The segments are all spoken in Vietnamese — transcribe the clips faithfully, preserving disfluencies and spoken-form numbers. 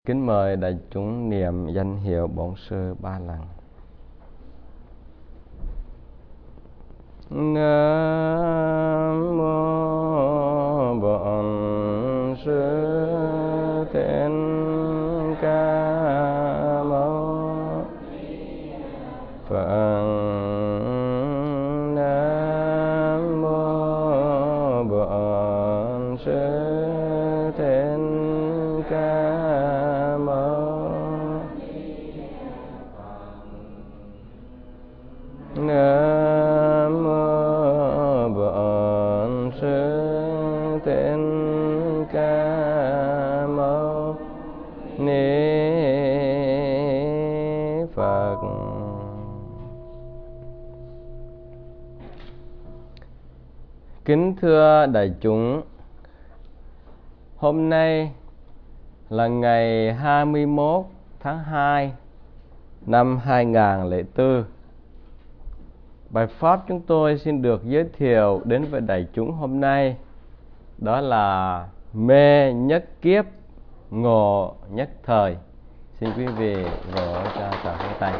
Kính mời đại chúng niệm danh hiệu Bổn Sư ba lần. Nam mô Bổn Sư Thích Ca Mâu Phật. Nam mô Bổn Sư Thích Ca Nam mô Bổn Sư Thích Ca Mâu Ni Phật. Kính thưa đại chúng, hôm nay là ngày hai mươi mốt tháng hai năm hai nghìn không trăm lẻ bốn. Bài pháp chúng tôi xin được giới thiệu đến với đại chúng hôm nay đó là mê nhất kiếp, ngộ nhất thời. Xin quý vị vỗ cho tràng pháo tay.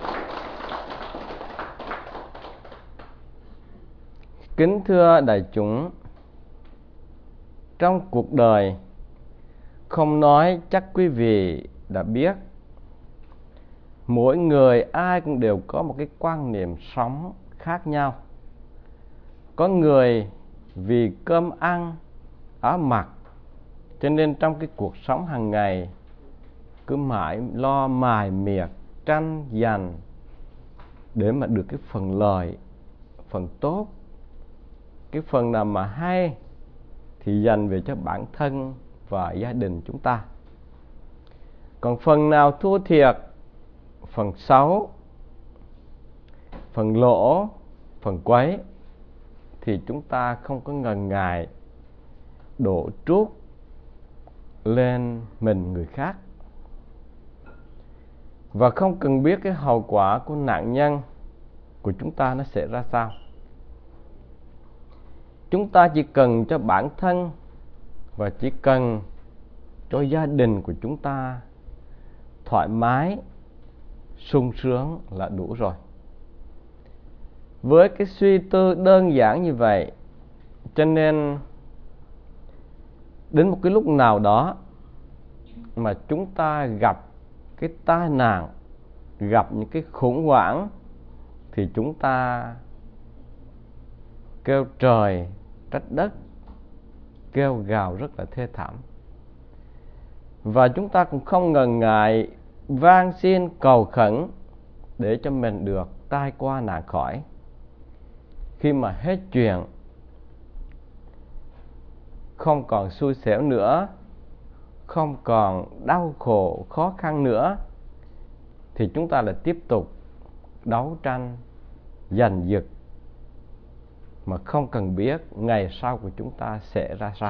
Kính thưa đại chúng, trong cuộc đời không nói chắc quý vị đã biết, mỗi người ai cũng đều có một cái quan niệm sống khác nhau. Có người vì cơm ăn, áo mặc, cho nên trong cái cuộc sống hàng ngày cứ mãi lo mài miệt, tranh giành để mà được cái phần lợi, phần tốt. Cái phần nào mà hay thì dành về cho bản thân và gia đình chúng ta. Còn phần nào thua thiệt, phần xấu, phần lỗ, phần quấy thì chúng ta không có ngần ngại đổ trút lên mình người khác, và không cần biết cái hậu quả của nạn nhân của chúng ta nó sẽ ra sao. Chúng ta chỉ cần cho bản thân và chỉ cần cho gia đình của chúng ta thoải mái, sung sướng là đủ rồi. Với cái suy tư đơn giản như vậy, cho nên đến một cái lúc nào đó mà chúng ta gặp cái tai nạn, gặp những cái khủng hoảng, thì chúng ta kêu trời trách đất, kêu gào rất là thê thảm. Và chúng ta cũng không ngần ngại van xin cầu khẩn để cho mình được tai qua nạn khỏi. Khi mà hết chuyện, không còn xui xẻo nữa, không còn đau khổ khó khăn nữa, thì chúng ta lại tiếp tục đấu tranh giành giật mà không cần biết ngày sau của chúng ta sẽ ra sao.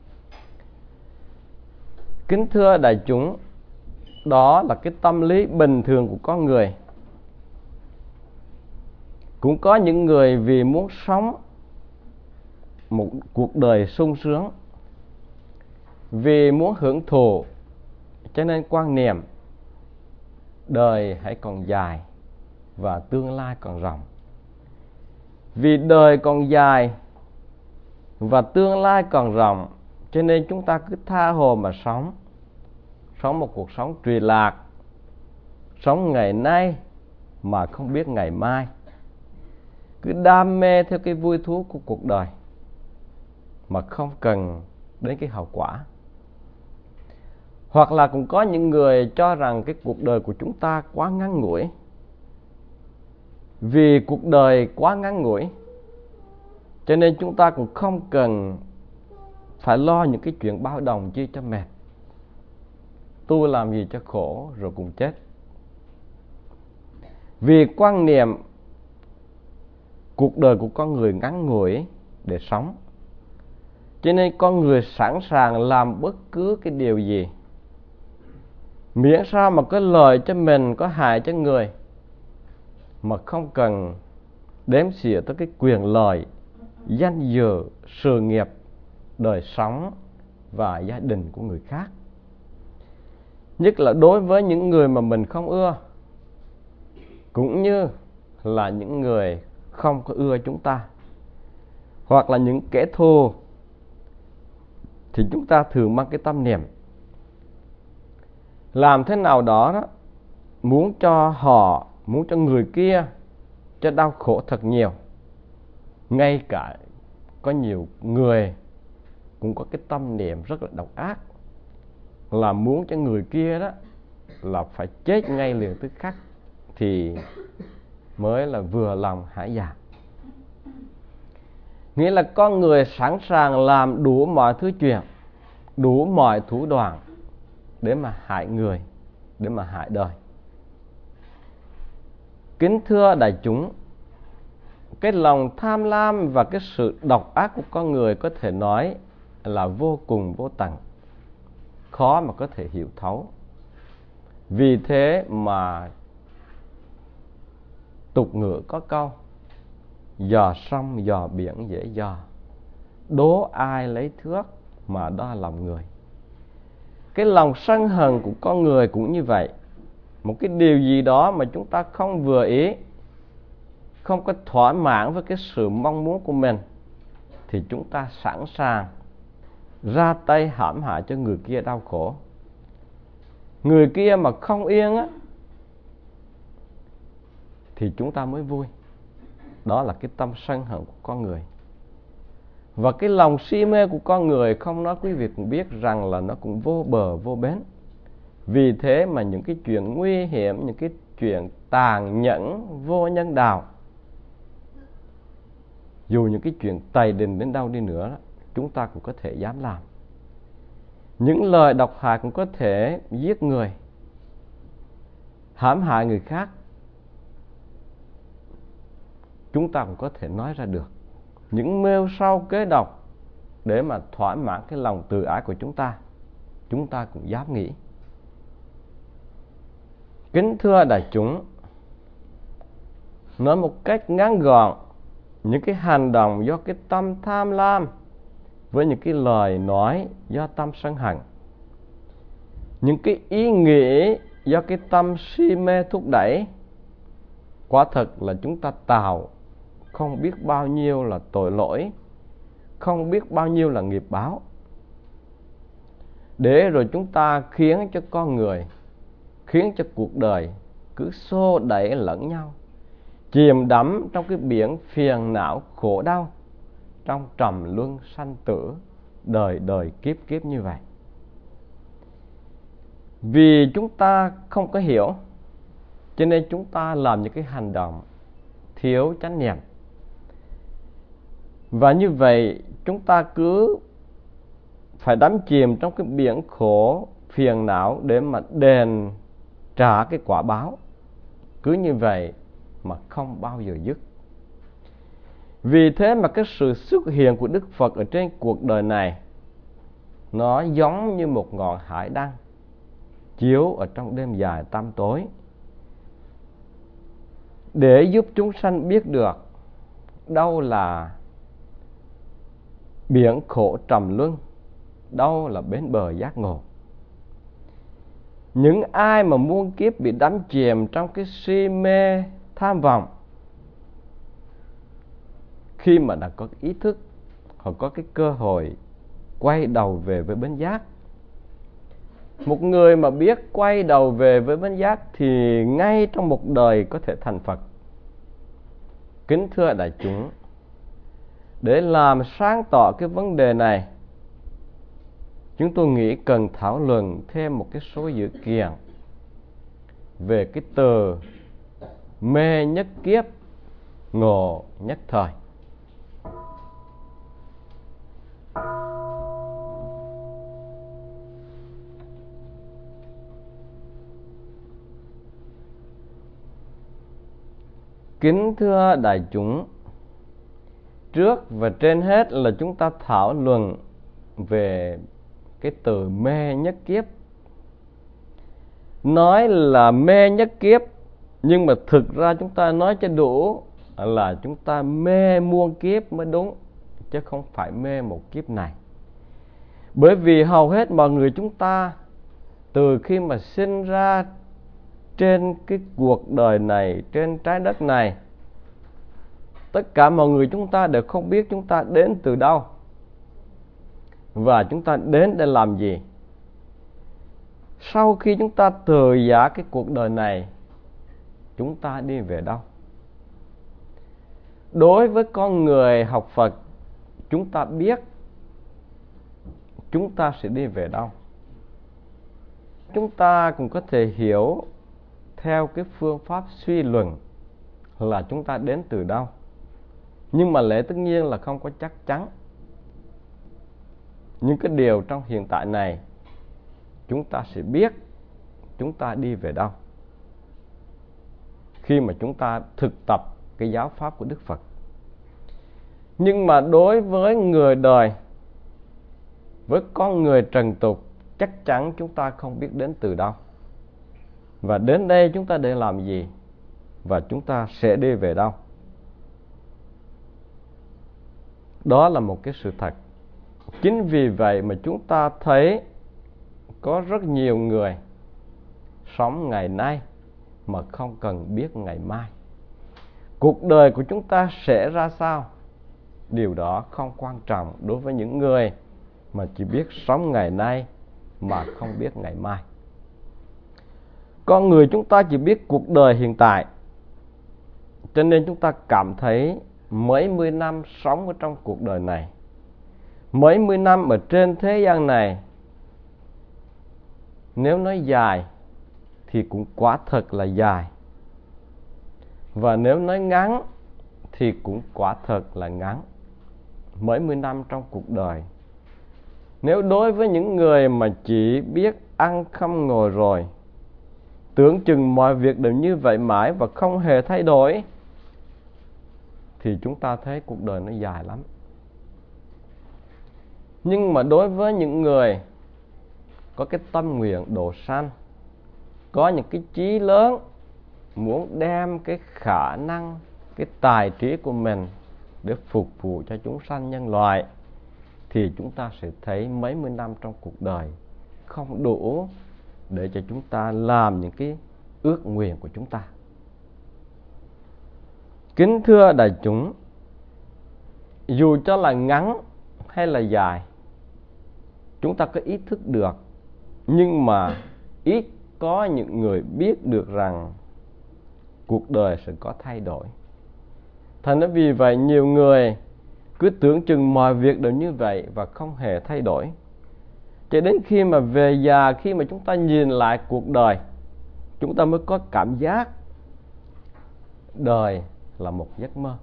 Kính thưa đại chúng, đó là cái tâm lý bình thường của con người. Cũng có những người vì muốn sống một cuộc đời sung sướng, vì muốn hưởng thụ, cho nên quan niệm đời hãy còn dài và tương lai còn rộng. Vì đời còn dài và tương lai còn rộng, cho nên chúng ta cứ tha hồ mà sống. Sống một cuộc sống trụy lạc, sống ngày nay mà không biết ngày mai. Cứ đam mê theo cái vui thú của cuộc đời mà không cần đến cái hậu quả. Hoặc là cũng có những người cho rằng cái cuộc đời của chúng ta quá ngắn ngủi. Vì cuộc đời quá ngắn ngủi, cho nên chúng ta cũng không cần phải lo những cái chuyện bao đồng chi cho mệt. Tu làm gì cho khổ rồi cũng chết. Vì quan niệm cuộc đời của con người ngắn ngủi để sống, cho nên con người sẵn sàng làm bất cứ cái điều gì, miễn sao mà có lợi cho mình, có hại cho người, mà không cần đếm xỉa tới cái quyền lợi, danh dự, sự nghiệp, đời sống và gia đình của người khác. nhất là đối với những người mà mình không ưa, cũng như là những người không có ưa chúng ta, hoặc là những kẻ thù, thì chúng ta thường mang cái tâm niệm làm thế nào đó, đó muốn cho họ, muốn cho người kia cho đau khổ thật nhiều. Ngay cả có nhiều người cũng có cái tâm niệm rất là độc ác, là muốn cho người kia đó là phải chết ngay liền tức khắc thì mới là vừa lòng hả dạ. Nghĩa là con người sẵn sàng làm đủ mọi thứ chuyện, đủ mọi thủ đoạn để mà hại người, để mà hại đời. Kính thưa đại chúng, cái lòng tham lam và cái sự độc ác của con người có thể nói là vô cùng vô tận, khó mà có thể hiểu thấu. Vì thế mà tục ngữ có câu: dò sông dò biển dễ dò, đố ai lấy thước mà đo lòng người. Cái lòng sân hận của con người cũng như vậy. Một cái điều gì đó mà chúng ta không vừa ý, không có thỏa mãn với cái sự mong muốn của mình, thì chúng ta sẵn sàng ra tay hãm hại cho người kia đau khổ. Người kia mà không yên á, thì chúng ta mới vui. Đó là cái tâm sân hận của con người. Và cái lòng si mê của con người, không nói quý vị cũng biết rằng là nó cũng vô bờ vô bến. Vì thế mà những cái chuyện nguy hiểm, những cái chuyện tàn nhẫn, vô nhân đạo, dù những cái chuyện tày đình đến đâu đi nữa đó, chúng ta cũng có thể dám làm. Những lời độc hại cũng có thể giết người, hãm hại người khác, chúng ta cũng có thể nói ra được. Những mưu sau kế độc để mà thỏa mãn cái lòng tự ái của chúng ta, chúng ta cũng dám nghĩ. Kính thưa đại chúng, nói một cách ngắn gọn, những cái hành động do cái tâm tham lam với những cái lời nói do tâm sân hận, những cái ý nghĩ do cái tâm si mê thúc đẩy, quả thật là chúng ta tạo không biết bao nhiêu là tội lỗi, không biết bao nhiêu là nghiệp báo, để rồi chúng ta khiến cho con người, khiến cho cuộc đời cứ xô đẩy lẫn nhau, chìm đắm trong cái biển phiền não khổ đau, trong trầm luân sanh tử, đời đời kiếp kiếp như vậy. Vì chúng ta không có hiểu, cho nên chúng ta làm những cái hành động thiếu chánh niệm. Và như vậy chúng ta cứ phải đắm chìm trong cái biển khổ phiền não để mà đền trả cái quả báo. Cứ như vậy mà không bao giờ dứt. Vì thế mà cái sự xuất hiện của Đức Phật ở trên cuộc đời này, nó giống như một ngọn hải đăng chiếu ở trong đêm dài tăm tối, để giúp chúng sanh biết được đâu là biển khổ trầm luân, đâu là bến bờ giác ngộ. Những ai mà muôn kiếp bị đắm chìm trong cái si mê tham vọng, khi mà đã có ý thức, họ có cái cơ hội quay đầu về với bến giác. Một người mà biết quay đầu về với bến giác thì ngay trong một đời có thể thành Phật. Kính thưa đại chúng, để làm sáng tỏ cái vấn đề này, chúng tôi nghĩ cần thảo luận thêm một cái số dữ kiện về cái từ mê nhất kiếp, ngộ nhất thời. Kính thưa đại chúng, trước và trên hết là chúng ta thảo luận về cái từ mê nhất kiếp. Nói là mê nhất kiếp, nhưng mà thực ra chúng ta nói cho đủ là chúng ta mê muôn kiếp mới đúng, chứ không phải mê một kiếp này. Bởi vì hầu hết mọi người chúng ta từ khi mà sinh ra trên cái cuộc đời này, trên trái đất này, tất cả mọi người chúng ta đều không biết chúng ta đến từ đâu và chúng ta đến để làm gì. Sau khi chúng ta từ giã cái cuộc đời này, chúng ta đi về đâu? Đối với con người học Phật, chúng ta biết chúng ta sẽ đi về đâu. Chúng ta cũng có thể hiểu theo cái phương pháp suy luận là chúng ta đến từ đâu. Nhưng mà lẽ tất nhiên là không có chắc chắn. Những cái điều trong hiện tại này, chúng ta sẽ biết chúng ta đi về đâu khi mà chúng ta thực tập cái giáo pháp của Đức Phật. Nhưng mà đối với người đời, với con người trần tục, chắc chắn chúng ta không biết đến từ đâu. Và đến đây chúng ta để làm gì? Và chúng ta sẽ đi về đâu? Đó là một cái sự thật. Chính vì vậy mà chúng ta thấy có rất nhiều người sống ngày nay mà không cần biết ngày mai. Cuộc đời của chúng ta sẽ ra sao? Điều đó không quan trọng đối với những người mà chỉ biết sống ngày nay mà không biết ngày mai. Con người chúng ta chỉ biết cuộc đời hiện tại, cho nên chúng ta cảm thấy mấy mươi năm sống ở trong cuộc đời này, mấy mươi năm ở trên thế gian này, nếu nói dài thì cũng quả thật là dài, và nếu nói ngắn thì cũng quả thật là ngắn. Mấy mươi năm trong cuộc đời, nếu đối với những người mà chỉ biết ăn không ngồi rồi, tưởng chừng mọi việc đều như vậy mãi và không hề thay đổi, thì chúng ta thấy cuộc đời nó dài lắm. Nhưng mà đối với những người có cái tâm nguyện độ sanh, có những cái chí lớn, muốn đem cái khả năng, cái tài trí của mình để phục vụ cho chúng sanh nhân loại, thì chúng ta sẽ thấy mấy mươi năm trong cuộc đời không đủ để cho chúng ta làm những cái ước nguyện của chúng ta. Kính thưa đại chúng, dù cho là ngắn hay là dài, chúng ta có ý thức được, nhưng mà ít có những người biết được rằng cuộc đời sẽ có thay đổi. Thành ra vì vậy nhiều người cứ tưởng chừng mọi việc đều như vậy và không hề thay đổi. Cho đến khi mà về già, khi mà chúng ta nhìn lại cuộc đời, chúng ta mới có cảm giác đời là một giấc mơ.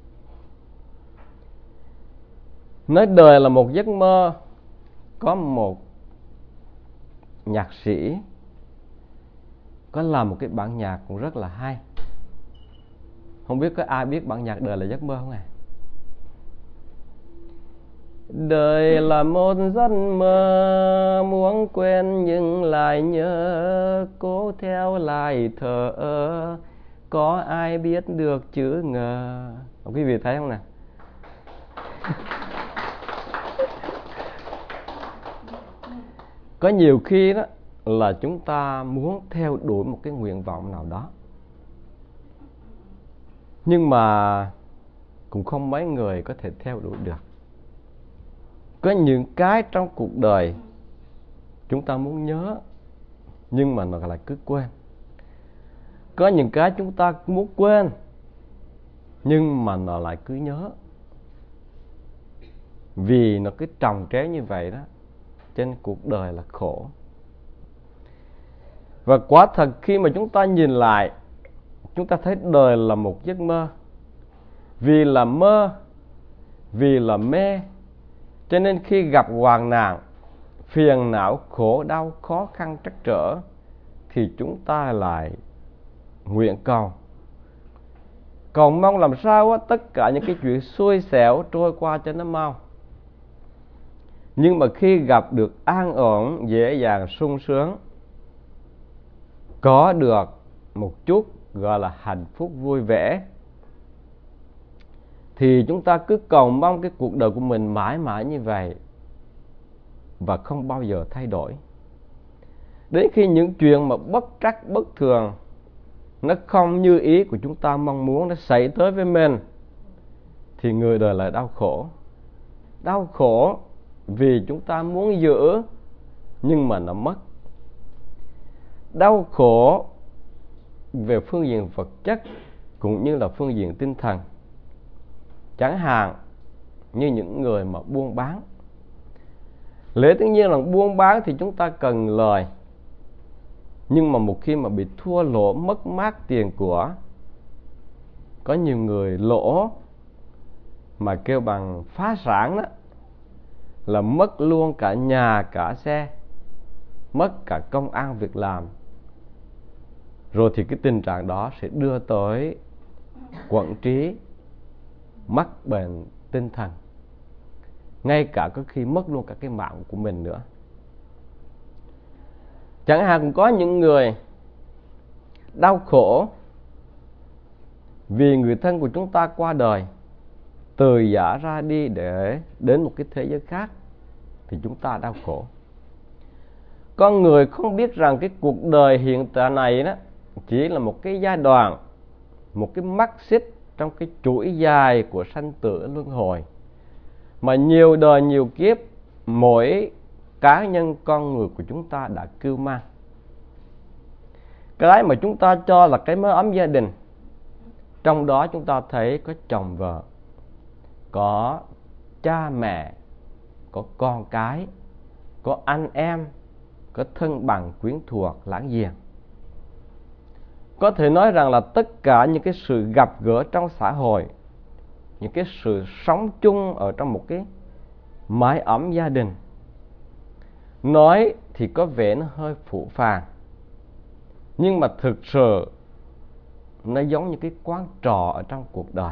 Nói đời là một giấc mơ, có một nhạc sĩ có làm một cái bản nhạc cũng rất là hay. Không biết có ai biết bản nhạc đời là giấc mơ không ạ? À? Đời là một giấc mơ, muốn quên nhưng lại nhớ, cố theo lại thở, có ai biết được chữ ngờ. Quý vị thấy không nè? Có nhiều khi đó là chúng ta muốn theo đuổi một cái nguyện vọng nào đó, nhưng mà cũng không mấy người có thể theo đuổi được. Có những cái trong cuộc đời chúng ta muốn nhớ, nhưng mà nó lại cứ quên. Có những cái chúng ta muốn quên, nhưng mà nó lại cứ nhớ. Vì nó cứ trồng tré như vậy đó, trên cuộc đời là khổ. Và quả thật khi mà chúng ta nhìn lại, chúng ta thấy đời là một giấc mơ. Vì là mơ, vì là mê, cho nên khi gặp hoạn nạn, phiền não, khổ đau, khó khăn, trắc trở, thì chúng ta lại nguyện cầu, cầu mong làm sao á, tất cả những cái chuyện xui xẻo trôi qua cho nó mau. Nhưng mà khi gặp được an ổn, dễ dàng, sung sướng, có được một chút gọi là hạnh phúc vui vẻ, thì chúng ta cứ cầu mong cái cuộc đời của mình mãi mãi như vậy và không bao giờ thay đổi. Đến khi những chuyện mà bất trắc bất thường, nó không như ý của chúng ta mong muốn, nó xảy tới với mình, thì người đời lại đau khổ. Đau khổ vì chúng ta muốn giữ nhưng mà nó mất. Đau khổ về phương diện vật chất cũng như là phương diện tinh thần. Chẳng hạn như những người mà buôn bán. Lẽ tất nhiên là buôn bán thì chúng ta cần lời, nhưng mà một khi mà bị thua lỗ, mất mát tiền của, có nhiều người lỗ mà kêu bằng phá sản đó, là mất luôn cả nhà cả xe, mất cả công ăn việc làm. Rồi thì cái tình trạng đó sẽ đưa tới quẫn trí, mắc bệnh tinh thần, ngay cả có khi mất luôn cả cái mạng của mình nữa. Chẳng hạn cũng có những người đau khổ vì người thân của chúng ta qua đời, từ giã ra đi để đến một cái thế giới khác, thì chúng ta đau khổ. Con người không biết rằng cái cuộc đời hiện tại này đó chỉ là một cái giai đoạn, một cái mắc xích trong cái chuỗi dài của sanh tử luân hồi, mà nhiều đời nhiều kiếp mỗi cá nhân con người của chúng ta đã cưu mang. Cái mà chúng ta cho là cái mái ấm gia đình, trong đó chúng ta thấy có chồng vợ, có cha mẹ, có con cái, có anh em, có thân bằng quyến thuộc láng giềng. Có thể nói rằng là tất cả những cái sự gặp gỡ trong xã hội, những cái sự sống chung ở trong một cái mái ấm gia đình, nói thì có vẻ nó hơi phũ phàng, nhưng mà thực sự nó giống như cái quán trọ ở trong cuộc đời.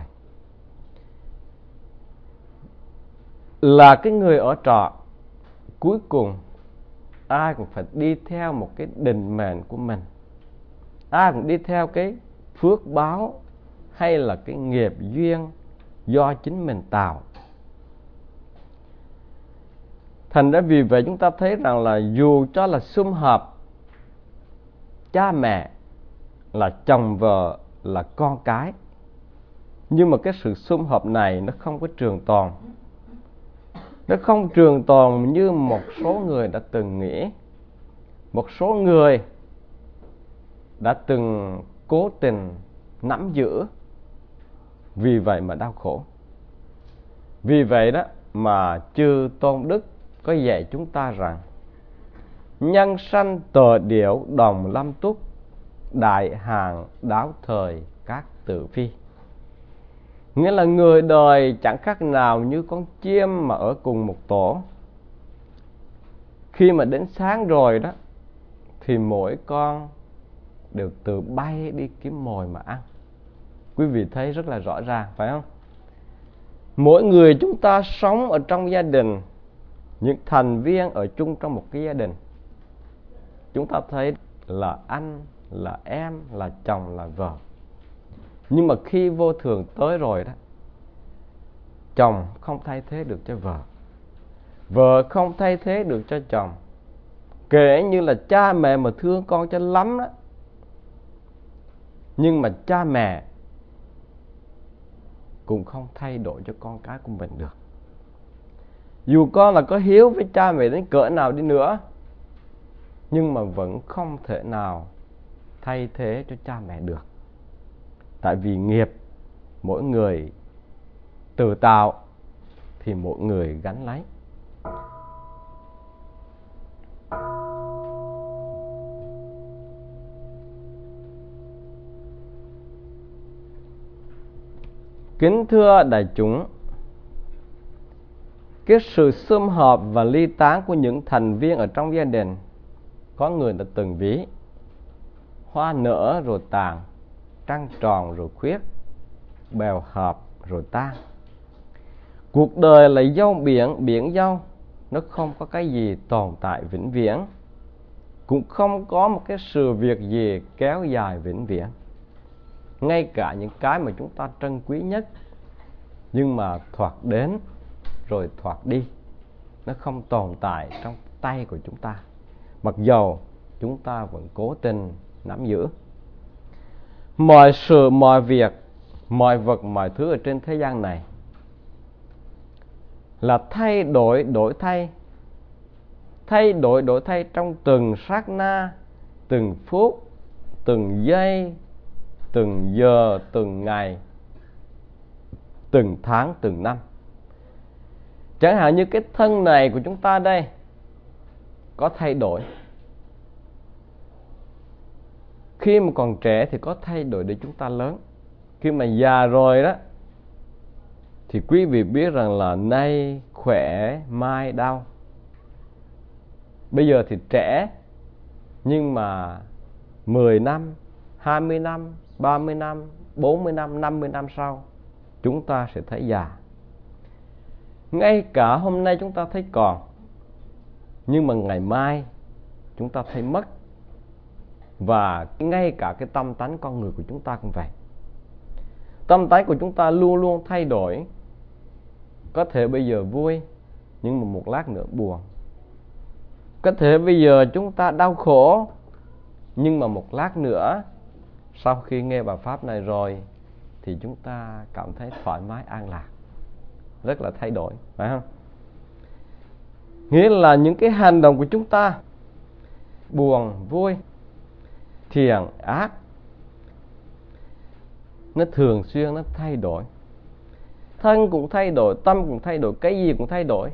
Là cái người ở trọ, cuối cùng ai cũng phải đi theo một cái định mệnh của mình, ai cũng đi theo cái phước báo hay là cái nghiệp duyên do chính mình tạo. Thành ra vì vậy chúng ta thấy rằng là dù cho là sum họp cha mẹ, là chồng vợ, là con cái, nhưng mà cái sự sum họp này nó không có trường tồn. Nó không trường tồn như một số người đã từng nghĩ. Một số người đã từng cố tình nắm giữ, vì vậy mà đau khổ. Vì vậy đó mà chư Tôn Đức có dạy chúng ta rằng: nhân sanh tờ điểu đồng lâm túc, đại hàng đáo thời các tử phi. Nghĩa là người đời chẳng khác nào như con chim mà ở cùng một tổ. Khi mà đến sáng rồi đó, thì mỗi con đều tự bay đi kiếm mồi mà ăn. Quý vị thấy rất là rõ ràng, phải không? Mỗi người chúng ta sống ở trong gia đình, những thành viên ở chung trong một cái gia đình, chúng ta thấy là anh, là em, là chồng, là vợ. Nhưng mà khi vô thường tới rồi đó, chồng không thay thế được cho vợ, vợ không thay thế được cho chồng. Kể như là cha mẹ mà thương con cho lắm đó, nhưng mà cha mẹ cũng không thay đổi cho con cái của mình được. Dù con là có hiếu với cha mẹ đến cỡ nào đi nữa, nhưng mà vẫn không thể nào thay thế cho cha mẹ được. Tại vì nghiệp mỗi người tự tạo thì mỗi người gánh lấy. Kính thưa đại chúng, cái sự sum họp và ly tán của những thành viên ở trong gia đình, có người đã từng ví: hoa nở rồi tàn, trăng tròn rồi khuyết, bèo hợp rồi tan. Cuộc đời là dâu biển, biển dâu, nó không có cái gì tồn tại vĩnh viễn, cũng không có một cái sự việc gì kéo dài vĩnh viễn. Ngay cả những cái mà chúng ta trân quý nhất, nhưng mà thoạt đến rồi thoạt đi, nó không tồn tại trong tay của chúng ta. Mặc dầu chúng ta vẫn cố tình nắm giữ. Mọi sự, mọi việc, mọi vật, mọi thứ ở trên thế gian này là thay đổi, đổi thay, thay đổi, đổi thay trong từng sát na, từng phút, từng giây, từng giờ, từng ngày, từng tháng, từng năm. Chẳng hạn như cái thân này của chúng ta đây có thay đổi. Khi mà còn trẻ thì có thay đổi để chúng ta lớn. Khi mà già rồi đó thì quý vị biết rằng là nay khỏe, mai đau. Bây giờ thì trẻ, nhưng mà mười năm, hai mươi năm, ba mươi năm, bốn mươi năm, năm mươi năm sau chúng ta sẽ thấy già. Ngay cả hôm nay chúng ta thấy còn, nhưng mà ngày mai chúng ta thấy mất. Và ngay cả cái tâm tánh con người của chúng ta cũng vậy. Tâm tánh của chúng ta luôn luôn thay đổi. Có thể bây giờ vui, nhưng mà một lát nữa buồn. Có thể bây giờ chúng ta đau khổ, nhưng mà một lát nữa, sau khi nghe bài pháp này rồi, thì chúng ta cảm thấy thoải mái an lạc. Rất là thay đổi, phải không? Nghĩa là những cái hành động của chúng ta, buồn, vui, thiện, ác, nó thường xuyên nó thay đổi. Thân cũng thay đổi, tâm cũng thay đổi, cái gì cũng thay đổi.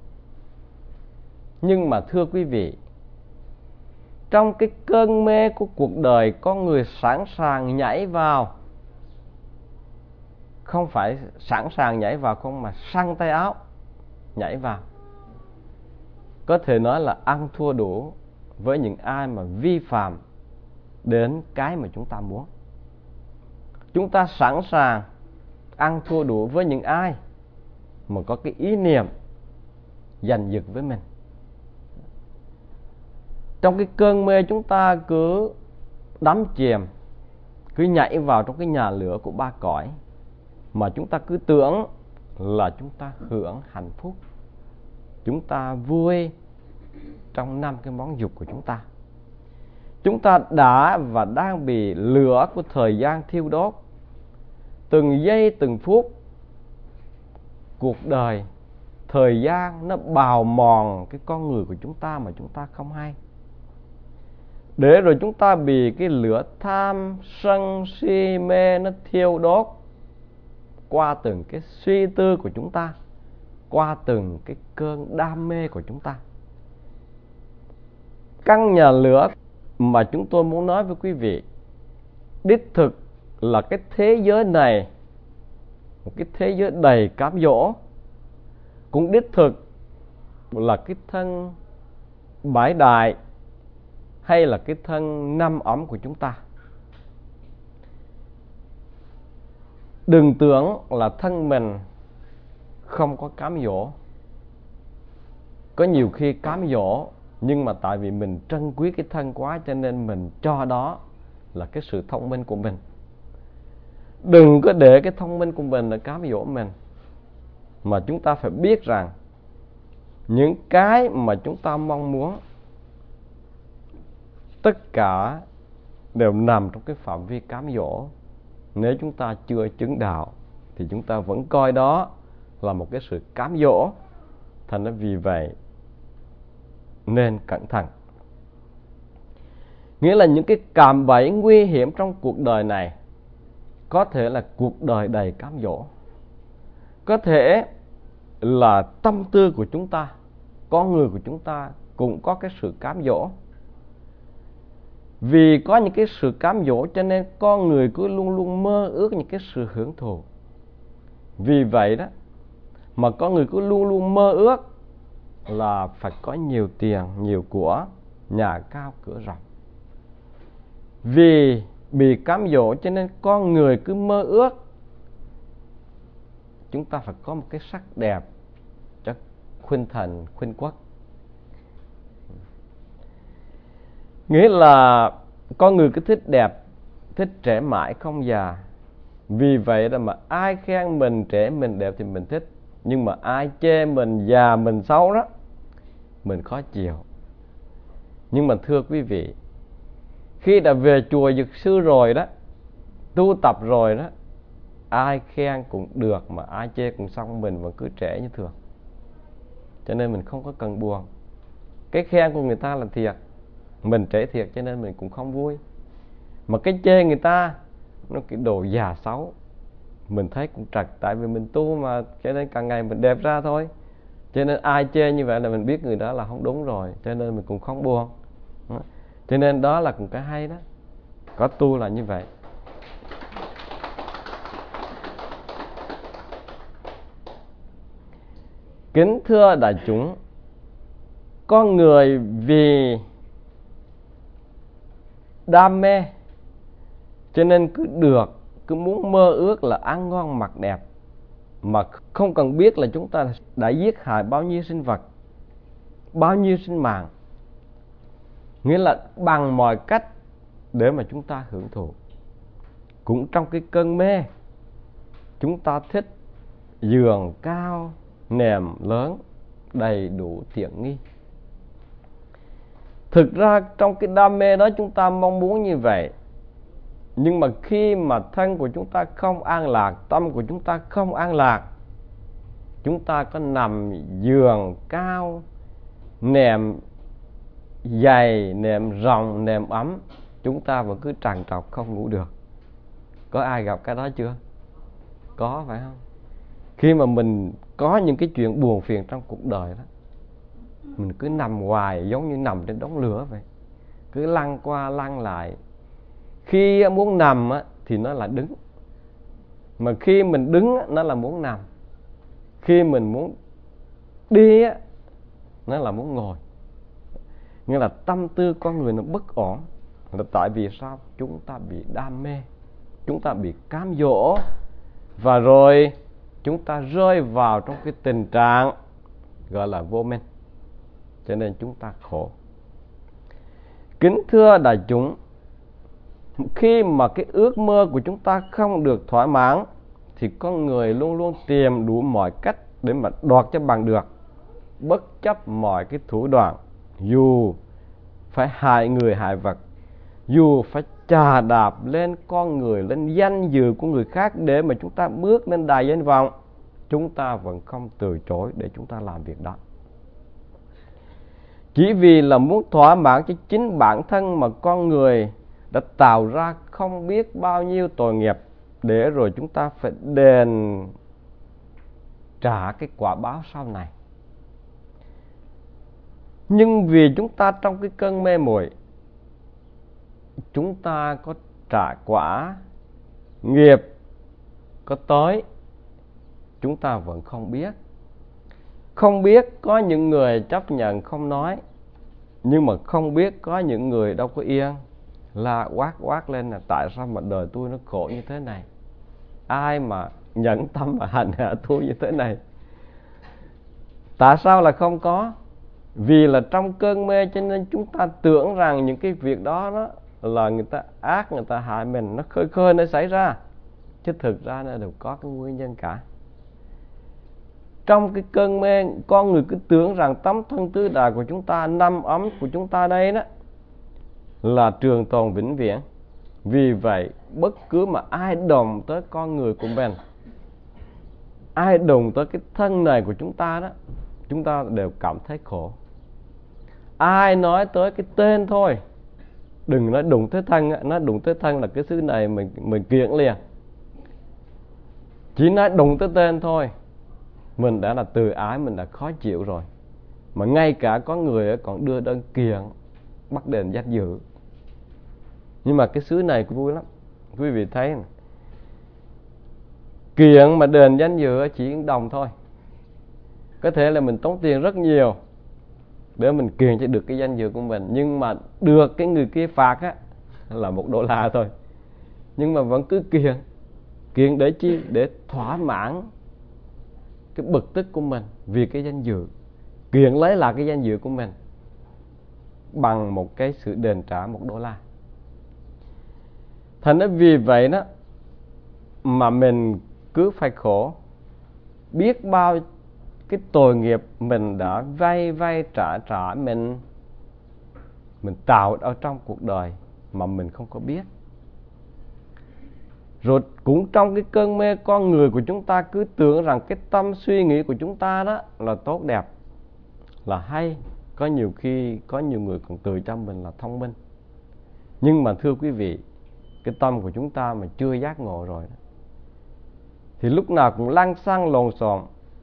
Nhưng mà thưa quý vị, trong cái cơn mê của cuộc đời, con người sẵn sàng nhảy vào. Không phải sẵn sàng nhảy vào không, mà săn tay áo nhảy vào. Có thể nói là ăn thua đủ với những ai mà vi phạm đến cái mà chúng ta muốn. Chúng ta sẵn sàng ăn thua đủ với những ai mà có cái ý niệm giành giật với mình. Trong cái cơn mê chúng ta cứ đắm chìm, cứ nhảy vào trong cái nhà lửa của ba cõi, mà chúng ta cứ tưởng là chúng ta hưởng hạnh phúc, chúng ta vui trong năm cái món dục của chúng ta. Chúng ta đã và đang bị lửa của thời gian thiêu đốt. Từng giây từng phút, cuộc đời, thời gian nó bào mòn cái con người của chúng ta mà chúng ta không hay. Để rồi chúng ta bị cái lửa tham, sân, si, mê nó thiêu đốt qua từng cái suy tư của chúng ta, qua từng cái cơn đam mê của chúng ta. Căn nhà lửa mà chúng tôi muốn nói với quý vị, đích thực là cái thế giới này, một cái thế giới đầy cám dỗ. Cũng đích thực là cái thân bãi đại hay là cái thân năm ấm của chúng ta. Đừng tưởng là thân mình không có cám dỗ. Có nhiều khi cám dỗ, nhưng mà tại vì mình trân quý cái thân quá, cho nên mình cho đó là cái sự thông minh của mình. Đừng có để cái thông minh của mình là cám dỗ mình, mà chúng ta phải biết rằng những cái mà chúng ta mong muốn tất cả đều nằm trong cái phạm vi cám dỗ. Nếu chúng ta chưa chứng đạo thì chúng ta vẫn coi đó là một cái sự cám dỗ. Thành ra vì vậy nên cẩn thận. Nghĩa là những cái cạm bẫy nguy hiểm trong cuộc đời này có thể là cuộc đời đầy cám dỗ, có thể là tâm tư của chúng ta, con người của chúng ta cũng có cái sự cám dỗ. Vì có những cái sự cám dỗ cho nên con người cứ luôn luôn mơ ước những cái sự hưởng thụ. Vì vậy đó mà con người cứ luôn luôn mơ ước là phải có nhiều tiền, nhiều của, nhà cao cửa rộng. Vì bị cám dỗ cho nên con người cứ mơ ước chúng ta phải có một cái sắc đẹp cho khuynh thành, khuynh quốc. Nghĩa là con người cứ thích đẹp, thích trẻ mãi không già. Vì vậy đó mà ai khen mình trẻ, mình đẹp thì mình thích. Nhưng mà ai chê mình già, mình xấu đó, mình khó chịu. Nhưng mà thưa quý vị, khi đã về chùa Dược Sư rồi đó, tu tập rồi đó, ai khen cũng được mà ai chê cũng xong, mình vẫn cứ trẻ như thường. Cho nên mình không có cần buồn. Cái khen của người ta là thiệt, mình trẻ thiệt cho nên mình cũng không vui. Mà cái chê người ta nó cái đồ già xấu, mình thấy cũng trật, tại vì mình tu mà, cho nên càng ngày mình đẹp ra thôi. Cho nên ai chê như vậy là mình biết người đó là không đúng rồi, cho nên mình cũng không buồn. Đó. Cho nên đó là cũng cái hay đó, có tu là như vậy. Kính thưa đại chúng, con người vì đam mê cho nên cứ được, cứ muốn mơ ước là ăn ngon mặc đẹp, mà không cần biết là chúng ta đã giết hại bao nhiêu sinh vật, bao nhiêu sinh mạng. Nghĩa là bằng mọi cách để mà chúng ta hưởng thụ. Cũng trong cái cơn mê, chúng ta thích giường cao, nệm lớn, đầy đủ tiện nghi. Thực ra trong cái đam mê đó chúng ta mong muốn như vậy, nhưng mà khi mà thân của chúng ta không an lạc, tâm của chúng ta không an lạc, chúng ta có nằm giường cao, nệm dày, nệm rộng, nệm ấm, chúng ta vẫn cứ trằn trọc không ngủ được. Có ai gặp cái đó chưa? Có phải không? Khi mà mình có những cái chuyện buồn phiền trong cuộc đời đó, mình cứ nằm hoài giống như nằm trên đống lửa vậy, cứ lăn qua lăn lại. Khi muốn nằm thì nó là đứng, mà khi mình đứng nó là muốn nằm. Khi mình muốn đi nó là muốn ngồi. Nghĩa là tâm tư con người nó bất ổn. Là tại vì sao? Chúng ta bị đam mê, chúng ta bị cám dỗ, và rồi chúng ta rơi vào trong cái tình trạng gọi là vô minh. Cho nên chúng ta khổ. Kính thưa đại chúng, khi mà cái ước mơ của chúng ta không được thỏa mãn thì con người luôn luôn tìm đủ mọi cách để mà đoạt cho bằng được, bất chấp mọi cái thủ đoạn, dù phải hại người hại vật, dù phải chà đạp lên con người, lên danh dự của người khác để mà chúng ta bước lên đài danh vọng, chúng ta vẫn không từ chối để chúng ta làm việc đó. Chỉ vì là muốn thỏa mãn cho chính bản thân mà con người đã tạo ra không biết bao nhiêu tội nghiệp, để rồi chúng ta phải đền trả cái quả báo sau này. Nhưng vì chúng ta trong cái cơn mê muội, chúng ta có trả quả nghiệp có tới, chúng ta vẫn không biết. Không biết có những người chấp nhận không nói, nhưng mà không biết có những người đâu có yên, la quát quát lên là tại sao mà đời tôi nó khổ như thế này, ai mà nhẫn tâm mà hành hạ tôi như thế này. Tại sao là không có? Vì là trong cơn mê cho nên chúng ta tưởng rằng những cái việc đó, đó là người ta ác, người ta hại mình, nó khơi khơi nó xảy ra, chứ thực ra nó đều có cái nguyên nhân cả. Trong cái cơn mê, con người cứ tưởng rằng tấm thân tứ đại của chúng ta, năm ấm của chúng ta đây đó là trường tồn vĩnh viễn. Vì vậy bất cứ mà ai động tới con người của mình, ai đụng tới cái thân này của chúng ta đó, chúng ta đều cảm thấy khổ. Ai nói tới cái tên thôi, đừng nói đụng tới thân, nói đụng tới thân là cái xứ này mình mình kiện liền. Chỉ nói đụng tới tên thôi, mình đã là từ ái, mình đã khó chịu rồi. Mà ngay cả có người còn đưa đơn kiện bắt đền danh dự. Nhưng mà cái xứ này vui lắm. Quý vị thấy này, kiện mà đền danh dự chỉ đồng thôi. Có thể là mình tốn tiền rất nhiều để mình kiện cho được cái danh dự của mình, nhưng mà được cái người kia phạt á là một đô la thôi. Nhưng mà vẫn cứ kiện. Kiện để chi? Để thỏa mãn cái bực tức của mình vì cái danh dự, kiện lấy lại cái danh dự của mình bằng một cái sự đền trả một đô la. Thành ra vì vậy đó mà mình cứ phải khổ. Biết bao cái tội nghiệp mình đã vay vay trả trả, mình mình tạo ở trong cuộc đời mà mình không có biết. Rồi cũng trong cái cơn mê, con người của chúng ta cứ tưởng rằng cái tâm suy nghĩ của chúng ta đó là tốt đẹp, là hay. Có nhiều khi có nhiều người còn tự cho mình là thông minh. Nhưng mà thưa quý vị, cái tâm của chúng ta mà chưa giác ngộ rồi đó, thì lúc nào cũng lăng xăng lộn xộn.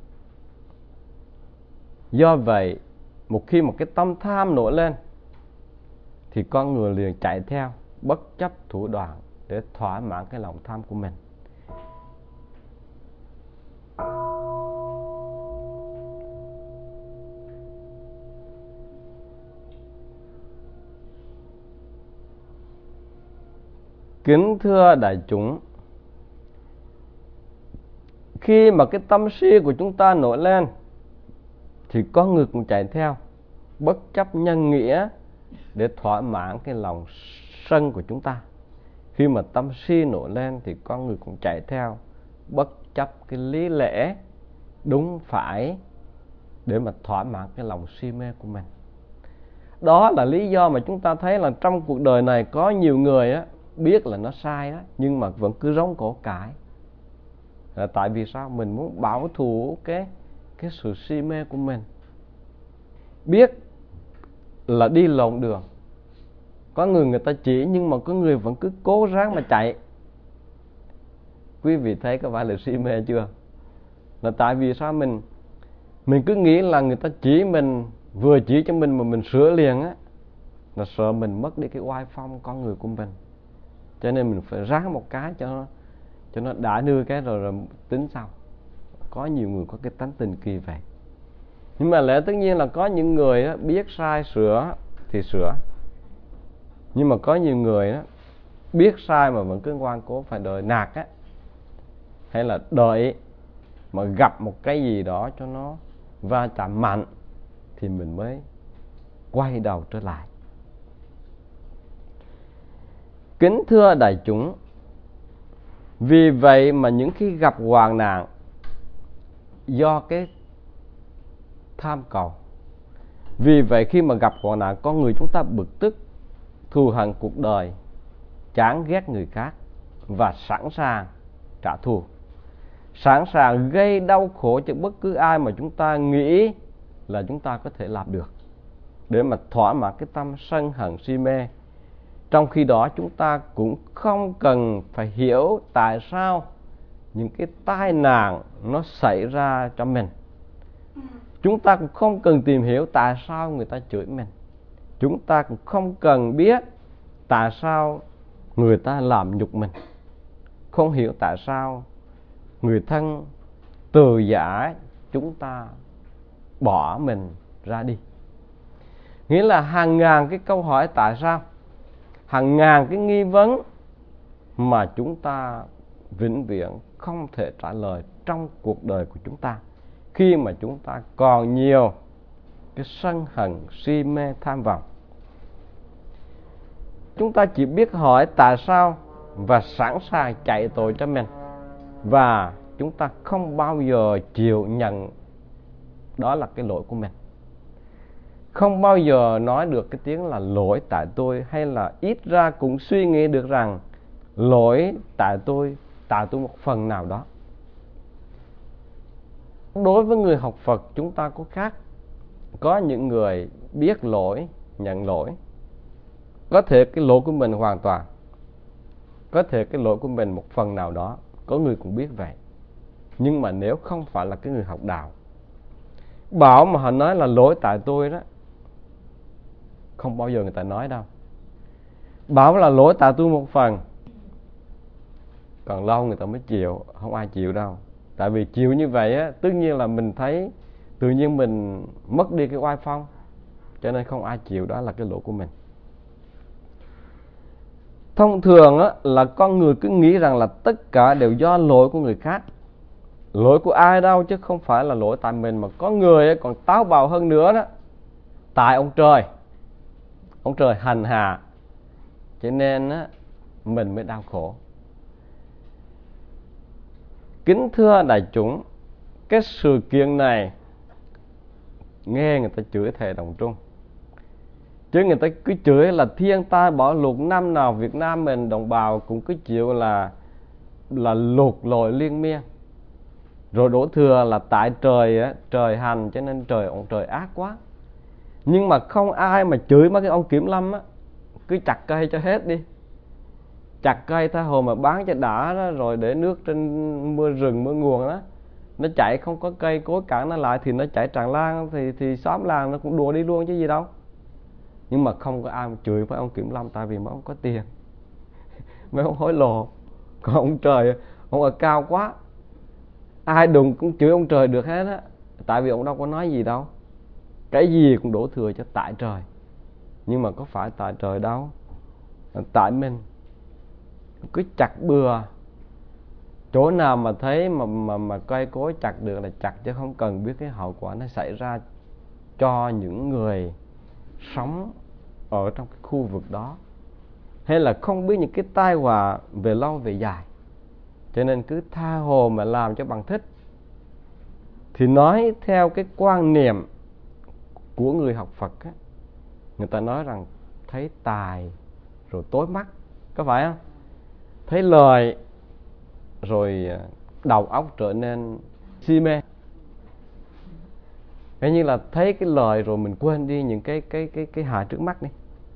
Do vậy, một khi một cái tâm tham nổi lên thì con người liền chạy theo, bất chấp thủ đoạn để thỏa mãn cái lòng tham của mình. Kính thưa đại chúng, khi mà cái tâm si của chúng ta nổi lên thì con người cũng chạy theo, bất chấp nhân nghĩa để thỏa mãn cái lòng sân của chúng ta. Khi mà tâm si nổi lên thì con người cũng chạy theo, bất chấp cái lý lẽ đúng phải để mà thỏa mãn cái lòng si mê của mình. Đó là lý do mà chúng ta thấy là trong cuộc đời này có nhiều người á, biết là nó sai đó, nhưng mà vẫn cứ rống cổ cãi. Là tại vì sao? Mình muốn bảo thủ cái, cái sự si mê của mình. Biết là đi lộn đường, có người người ta chỉ, nhưng mà có người vẫn cứ cố ráng mà chạy. Quý vị thấy có phải là si mê chưa? Là tại vì sao? Mình Mình cứ nghĩ là người ta chỉ mình, vừa chỉ cho mình mà mình sửa liền á, là sợ mình mất đi cái oai phong con người của mình. Cho nên mình phải ráng một cái cho nó, cho nó đã đưa cái rồi, rồi tính sau. Có nhiều người có cái tánh tình kỳ vậy. Nhưng mà lẽ tất nhiên là có những người á, biết sai sửa thì sửa. Nhưng mà có nhiều người á, biết sai mà vẫn cứ ngoan cố phải đợi nạt á, hay là đợi mà gặp một cái gì đó cho nó va chạm mạnh thì mình mới quay đầu trở lại. Kính thưa đại chúng, vì vậy mà những khi gặp hoạn nạn do cái tham cầu, vì vậy khi mà gặp hoạn nạn, con người chúng ta bực tức, thù hận cuộc đời, chán ghét người khác và sẵn sàng trả thù, sẵn sàng gây đau khổ cho bất cứ ai mà chúng ta nghĩ là chúng ta có thể làm được, để mà thỏa mãn cái tâm sân hận si mê. Trong khi đó chúng ta cũng không cần phải hiểu tại sao những cái tai nạn nó xảy ra cho mình. Chúng ta cũng không cần tìm hiểu tại sao người ta chửi mình. Chúng ta cũng không cần biết tại sao người ta làm nhục mình. Không hiểu tại sao người thân từ giã chúng ta bỏ mình ra đi. Nghĩa là hàng ngàn cái câu hỏi tại sao, hàng ngàn cái nghi vấn mà chúng ta vĩnh viễn không thể trả lời trong cuộc đời của chúng ta, khi mà chúng ta còn nhiều cái sân hận si mê tham vọng. Chúng ta chỉ biết hỏi tại sao và sẵn sàng chạy tội cho mình, và chúng ta không bao giờ chịu nhận đó là cái lỗi của mình. Không bao giờ nói được cái tiếng là lỗi tại tôi, hay là ít ra cũng suy nghĩ được rằng lỗi tại tôi, tại tôi một phần nào đó. Đối với người học Phật chúng ta có khác. Có những người biết lỗi, nhận lỗi. Có thể cái lỗi của mình hoàn toàn, có thể cái lỗi của mình một phần nào đó, có người cũng biết vậy. Nhưng mà nếu không phải là cái người học đạo, bảo mà họ nói là lỗi tại tôi đó, không bao giờ người ta nói đâu. Bảo là lỗi tại tôi một phần, còn lâu người ta mới chịu, không ai chịu đâu. Tại vì chịu như vậy á, tất nhiên là mình thấy tự nhiên mình mất đi cái oai phong, cho nên không ai chịu đó là cái lỗi của mình. Thông thường á, là con người cứ nghĩ rằng là tất cả đều do lỗi của người khác. Lỗi của ai đâu chứ không phải là lỗi tại mình. Mà có người á, còn táo bạo hơn nữa đó, tại ông trời. Ông trời hành hạ, cho nên á, mình mới đau khổ. Kính thưa đại chúng, cái sự kiện này nghe người ta chửi thề Đồng Trung. Chứ người ta cứ chửi là thiên tai bão lụt, năm nào Việt Nam mình đồng bào cũng cứ chịu là là lụt lội liên miên. Rồi đổ thừa là tại trời á, trời hành cho nên trời ông trời ác quá. Nhưng mà không ai mà chửi mấy cái ông kiểm lâm á, cứ chặt cây cho hết đi. Chặt cây tha hồ mà bán cho đã đó, rồi để nước trên mưa rừng mưa nguồn đó, nó chảy không có cây cối cản nó lại thì nó chảy tràn lan, thì thì xóm làng nó cũng đùa đi luôn chứ gì đâu. Nhưng mà không có ai mà chửi với ông kiểm lâm, tại vì mấy ông có tiền, mấy ông hối lộ. Còn ông trời, ông ở cao quá, ai đụng cũng chửi ông trời được hết á, tại vì ông đâu có nói gì đâu. Cái gì cũng đổ thừa cho tại trời, nhưng mà có phải tại trời đâu, tại mình. Cứ chặt bừa, chỗ nào mà thấy mà mà mà cây cối chặt được là chặt, chứ không cần biết cái hậu quả nó xảy ra cho những người sống ở trong cái khu vực đó, hay là không biết những cái tai họa về lâu về dài. Cho nên cứ tha hồ mà làm cho bằng thích. Thì nói theo cái quan niệm của người học Phật á, người ta nói rằng thấy tài rồi tối mắt, có phải không? Thấy lời rồi đầu óc trở nên si mê. Thế như là thấy cái lời rồi mình quên đi những cái cái cái cái hại trước mắt đi.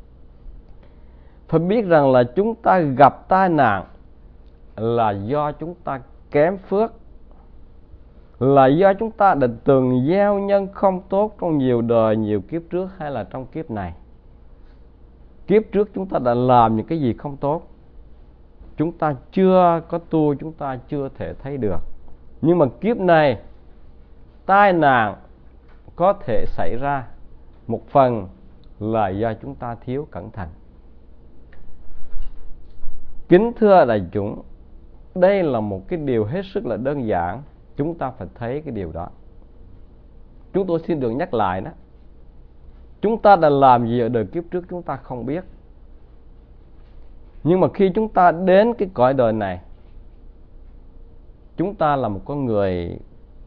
Phải biết rằng là chúng ta gặp tai nạn là do chúng ta kém phước, là do chúng ta đã từng gieo nhân không tốt trong nhiều đời, nhiều kiếp trước, hay là trong kiếp này. Kiếp trước chúng ta đã làm những cái gì không tốt, chúng ta chưa có tu, chúng ta chưa thể thấy được. Nhưng mà kiếp này tai nạn có thể xảy ra, một phần là do chúng ta thiếu cẩn thận. Kính thưa đại chúng, đây là một cái điều hết sức là đơn giản, chúng ta phải thấy cái điều đó. Chúng tôi xin được nhắc lại đó, chúng ta đã làm gì ở đời kiếp trước chúng ta không biết. Nhưng mà khi chúng ta đến cái cõi đời này, chúng ta là một con người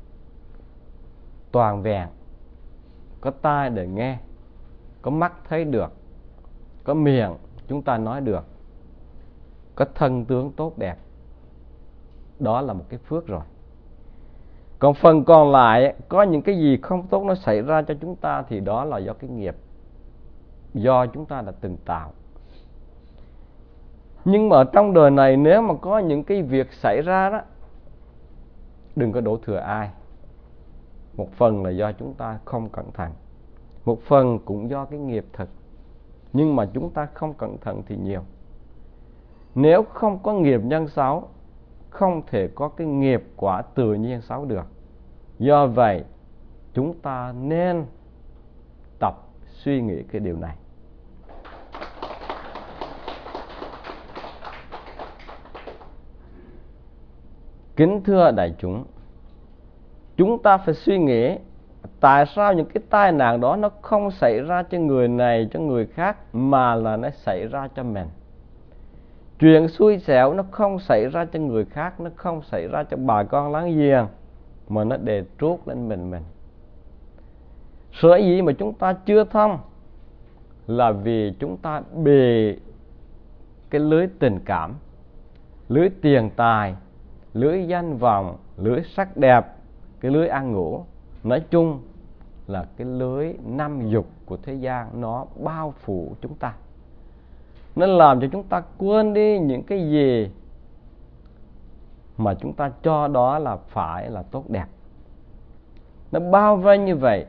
toàn vẹn, có tai để nghe, có mắt thấy được, có miệng chúng ta nói được, có thân tướng tốt đẹp. Đó là một cái phước rồi. Còn phần còn lại, có những cái gì không tốt nó xảy ra cho chúng ta, thì đó là do cái nghiệp, do chúng ta đã từng tạo. Nhưng mà ở trong đời này, nếu mà có những cái việc xảy ra đó, đừng có đổ thừa ai. Một phần là do chúng ta không cẩn thận, một phần cũng do cái nghiệp thật. Nhưng mà chúng ta không cẩn thận thì nhiều. Nếu không có nghiệp nhân xấu, không thể có cái nghiệp quả tự nhiên xấu được. Do vậy, chúng ta nên tập suy nghĩ cái điều này. Kính thưa đại chúng, chúng ta phải suy nghĩ tại sao những cái tai nạn đó nó không xảy ra cho người này, cho người khác, mà là nó xảy ra cho mình. Chuyện xui xẻo nó không xảy ra cho người khác, nó không xảy ra cho bà con láng giềng, mà nó đè trút lên mình mình. Sở dĩ mà chúng ta chưa thông là vì chúng ta bị cái lưới tình cảm, lưới tiền tài, lưới danh vọng, lưới sắc đẹp, cái lưới ăn ngủ, nói chung là cái lưới năm dục của thế gian, nó bao phủ chúng ta. Nó làm cho chúng ta quên đi những cái gì mà chúng ta cho đó là phải là tốt đẹp. Nó bao vây như vậy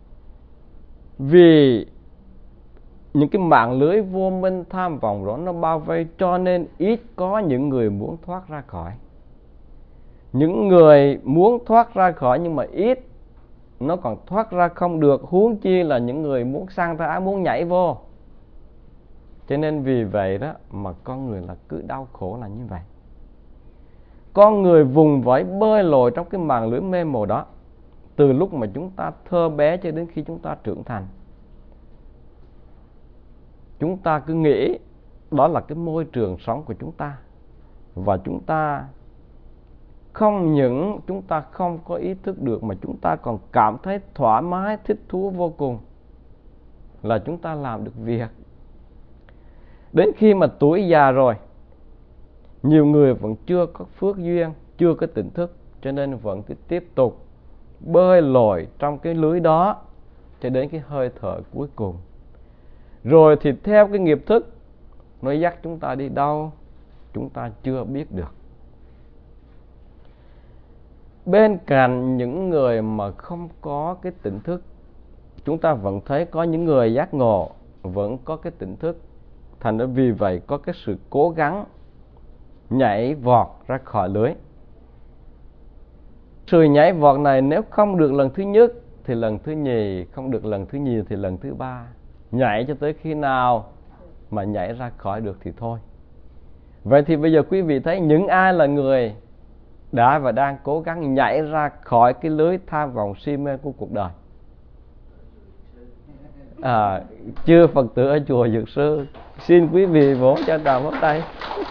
vì những cái mạng lưới vô minh tham vọng đó nó bao vây, cho nên ít có những người muốn thoát ra khỏi. Những người muốn thoát ra khỏi nhưng mà ít, nó còn thoát ra không được, huống chi là những người muốn sanh ra, muốn nhảy vô. Cho nên vì vậy đó mà con người là cứ đau khổ là như vậy. Con người vùng vẫy bơi lội trong cái màn lưới mê mồ đó, từ lúc mà chúng ta thơ bé cho đến khi chúng ta trưởng thành. Chúng ta cứ nghĩ đó là cái môi trường sống của chúng ta, và chúng ta không những chúng ta không có ý thức được, mà chúng ta còn cảm thấy thoải mái, thích thú vô cùng. là chúng ta làm được việc. Đến khi mà tuổi già rồi, nhiều người vẫn chưa có phước duyên, chưa có tỉnh thức, cho nên vẫn cứ tiếp tục bơi lội trong cái lưới đó cho đến cái hơi thở cuối cùng. Rồi thì theo cái nghiệp thức nó dắt chúng ta đi đâu chúng ta chưa biết được. Bên cạnh những người mà không có cái tỉnh thức, chúng ta vẫn thấy có những người giác ngộ vẫn có cái tỉnh thức. Thành ra vì vậy có cái sự cố gắng nhảy vọt ra khỏi lưới. Sự nhảy vọt này nếu không được lần thứ nhất thì lần thứ nhì, không được lần thứ nhì thì lần thứ ba. Nhảy cho tới khi nào mà nhảy ra khỏi được thì thôi. Vậy thì bây giờ quý vị thấy những ai là người đã và đang cố gắng nhảy ra khỏi cái lưới tham vọng si mê của cuộc đời? À, chư Phật tử ở chùa Dược Sư, xin quý vị vỗ cho tràng pháo tay.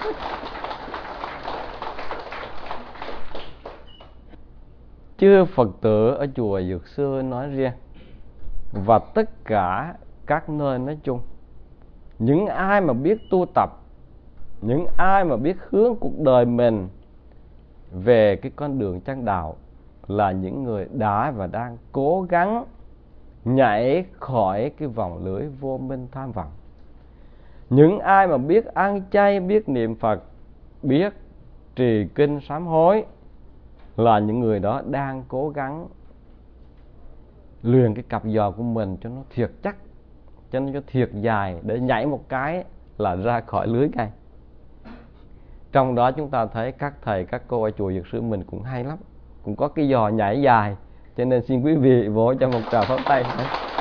Chư Phật tử ở chùa Dược Sư nói riêng và tất cả các nơi nói chung, những ai mà biết tu tập, những ai mà biết hướng cuộc đời mình về cái con đường chân đạo là những người đã và đang cố gắng nhảy khỏi cái vòng lưới vô minh tham vọng. Những ai mà biết ăn chay, biết niệm Phật, biết trì kinh sám hối là những người đó đang cố gắng luyện cái cặp giò của mình cho nó thiệt chắc, cho nó thiệt dài, để nhảy một cái là ra khỏi lưới ngay. Trong đó chúng ta thấy các thầy các cô ở chùa Dược Sư mình cũng hay lắm, cũng có cái giò nhảy dài, cho nên xin quý vị vỗ cho một tràng pháo tay.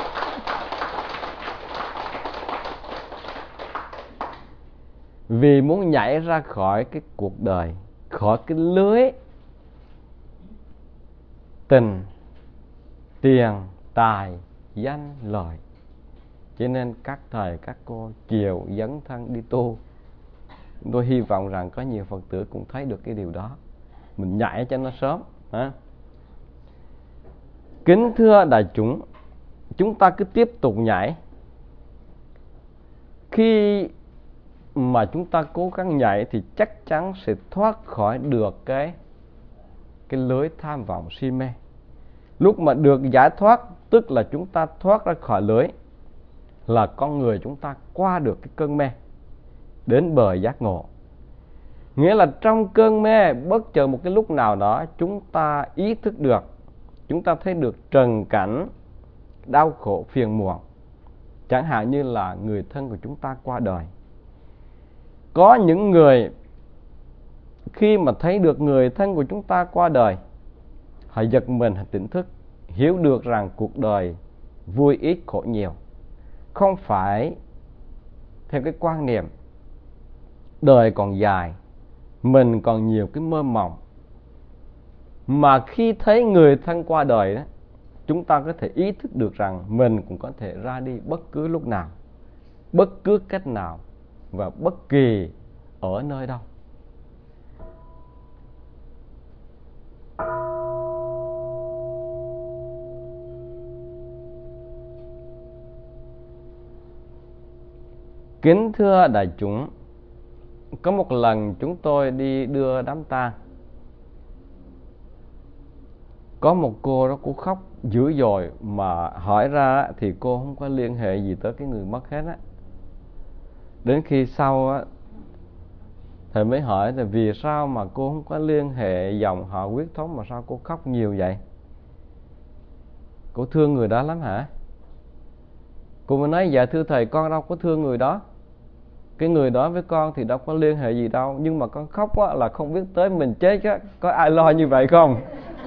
Vì muốn nhảy ra khỏi cái cuộc đời, khỏi cái lưới tình, tiền, tài, danh, lợi, cho nên các thầy các cô chiều dấn thân đi tu. Tôi hy vọng rằng có nhiều Phật tử cũng thấy được cái điều đó. Mình nhảy cho nó sớm. Hả? Kính thưa đại chúng, chúng ta cứ tiếp tục nhảy. Khi mà chúng ta cố gắng nhảy thì chắc chắn sẽ thoát khỏi được cái cái lưới tham vọng si mê. Lúc mà được giải thoát, tức là chúng ta thoát ra khỏi lưới, là con người chúng ta qua được cái cơn mê, đến bờ giác ngộ. Nghĩa là trong cơn mê, bất chợt một cái lúc nào đó chúng ta ý thức được, chúng ta thấy được trần cảnh đau khổ phiền muộn. Chẳng hạn như là người thân của chúng ta qua đời. Có những người khi mà thấy được người thân của chúng ta qua đời, họ giật mình, họ tỉnh thức, hiểu được rằng cuộc đời vui ít khổ nhiều. Không phải theo cái quan niệm đời còn dài, mình còn nhiều cái mơ mộng, mà khi thấy người thân qua đời đó, chúng ta có thể ý thức được rằng mình cũng có thể ra đi bất cứ lúc nào, bất cứ cách nào và bất kỳ ở nơi đâu. Kính thưa đại chúng, có một lần chúng tôi đi đưa đám tang, có một cô đó, cô khóc dữ dội, mà hỏi ra thì cô không có liên hệ gì tới cái người mất hết á. Đến khi sau á, thầy mới hỏi là vì sao mà cô không có liên hệ dòng họ huyết thống mà sao cô khóc nhiều vậy? Cô thương người đó lắm hả? Cô mới nói dạ thưa thầy, con đâu có thương người đó. Cái người đó với con thì đâu có liên hệ gì đâu, nhưng mà con khóc á, là không biết tới mình chết á, có ai lo như vậy không?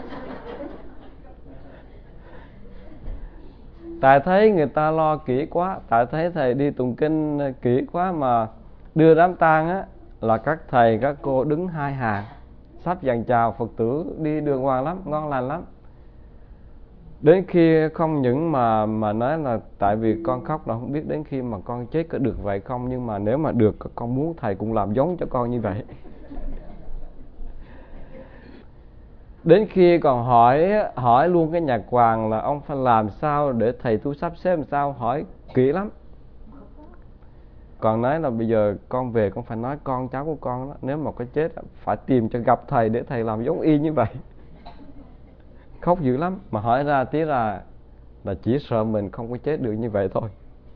Tại thấy người ta lo kỹ quá, tại thấy thầy đi tụng kinh kỹ quá, mà đưa đám tang á là các thầy các cô đứng hai hàng sắp dàn chào Phật tử đi đường hoàng lắm, ngon lành lắm. Đến khi không những mà mà nói là tại vì con khóc là không biết đến khi mà con chết có được vậy không, nhưng mà nếu mà được con muốn thầy cũng làm giống cho con như vậy. Đến khi còn hỏi hỏi luôn cái nhà hoàng là ông phải làm sao để thầy tôi sắp xếp làm sao, hỏi kỹ lắm. Còn nói là bây giờ con về con phải nói con cháu của con đó, nếu mà có chết phải tìm cho gặp thầy để thầy làm giống y như vậy. Khóc dữ lắm. Mà hỏi ra tí là là chỉ sợ mình không có chết được như vậy thôi.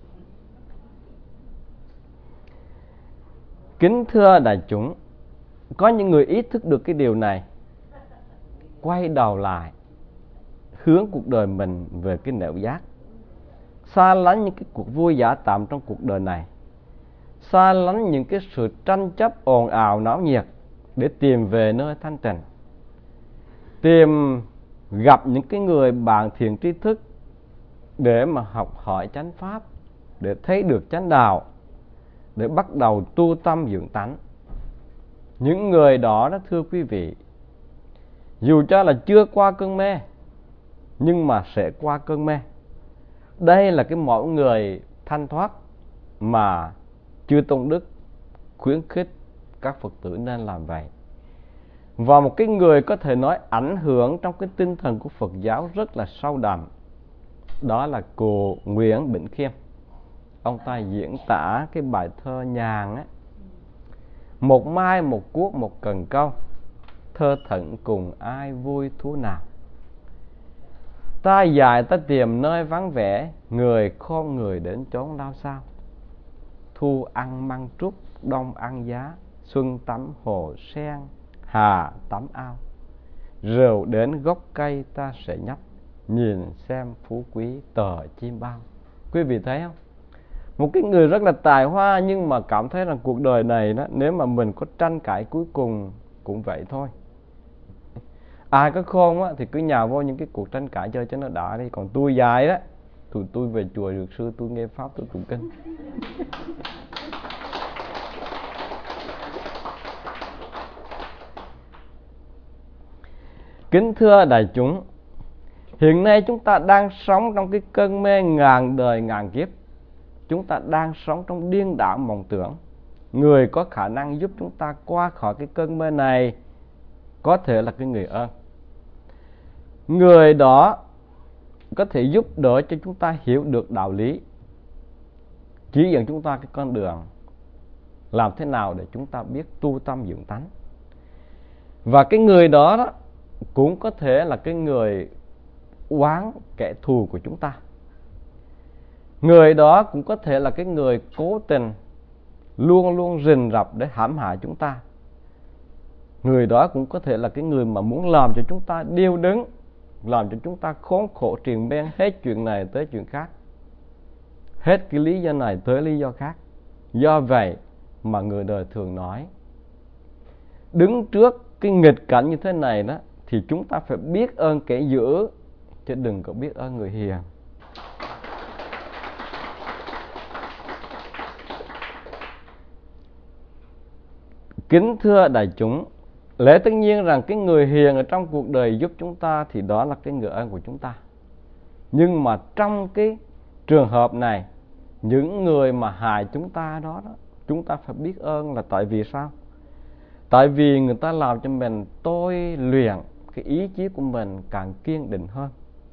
Kính thưa đại chúng, có những người ý thức được cái điều này, quay đầu lại hướng cuộc đời mình về cái nẻo giác, xa lánh những cái cuộc vui giả tạm trong cuộc đời này, xa lánh những cái sự tranh chấp ồn ào náo nhiệt để tìm về nơi thanh tịnh, tìm gặp những cái người bạn thiện tri thức để mà học hỏi chánh pháp, để thấy được chánh đạo, để bắt đầu tu tâm dưỡng tánh. Những người đó đó thưa quý vị, dù cho là chưa qua cơn mê nhưng mà sẽ qua cơn mê. Đây là cái mẫu người thanh thoát mà chư Tôn Đức khuyến khích các Phật tử nên làm vậy. Và một cái người có thể nói ảnh hưởng trong cái tinh thần của Phật giáo rất là sâu đậm, đó là cụ Nguyễn Bỉnh Khiêm. Ông ta diễn tả cái bài thơ nhàn á: một mai một cuốc một cần câu, thơ thận cùng ai vui thú nào. Ta dài ta tìm nơi vắng vẻ, người khôn người đến chốn lao sao. Thu ăn măng trúc, đông ăn giá, xuân tắm hồ sen, hà tắm ao. Rượu đến gốc cây ta sẽ nhấp, nhìn xem phú quý tờ chim bao. Quý vị thấy không? Một cái người rất là tài hoa nhưng mà cảm thấy rằng cuộc đời này đó, nếu mà mình có tranh cãi cuối cùng cũng vậy thôi. Ai có khôn á, thì cứ nhào vô những cái cuộc tranh cãi chơi cho nó đã đi. Còn tôi dài đó, tụi tôi về chùa được sư, tôi nghe pháp, tôi tụng kinh. Kính thưa đại chúng, hiện nay chúng ta đang sống trong cái cơn mê ngàn đời ngàn kiếp. Chúng ta đang sống trong điên đảo mộng tưởng. Người có khả năng giúp chúng ta qua khỏi cái cơn mê này có thể là cái người ơn. Người đó có thể giúp đỡ cho chúng ta hiểu được đạo lý, chỉ dẫn chúng ta cái con đường làm thế nào để chúng ta biết tu tâm dưỡng tánh. Và cái người đó, đó cũng có thể là cái người oán kẻ thù của chúng ta. Người đó cũng có thể là cái người cố tình luôn luôn rình rập để hãm hại chúng ta. Người đó cũng có thể là cái người mà muốn làm cho chúng ta điêu đứng, làm cho chúng ta khốn khổ triền miên, hết chuyện này tới chuyện khác, hết cái lý do này tới lý do khác. Do vậy mà người đời thường nói, đứng trước cái nghịch cảnh như thế này đó thì chúng ta phải biết ơn kẻ dữ, chứ đừng có biết ơn người hiền. Kính thưa đại chúng, lẽ tất nhiên rằng cái người hiền ở trong cuộc đời giúp chúng ta thì đó là cái người ơn của chúng ta. Nhưng mà trong cái trường hợp này, những người mà hại chúng ta đó, đó chúng ta phải biết ơn là tại vì sao? Tại vì người ta làm cho mình tôi luyện cái ý chí của mình càng kiên định hơn.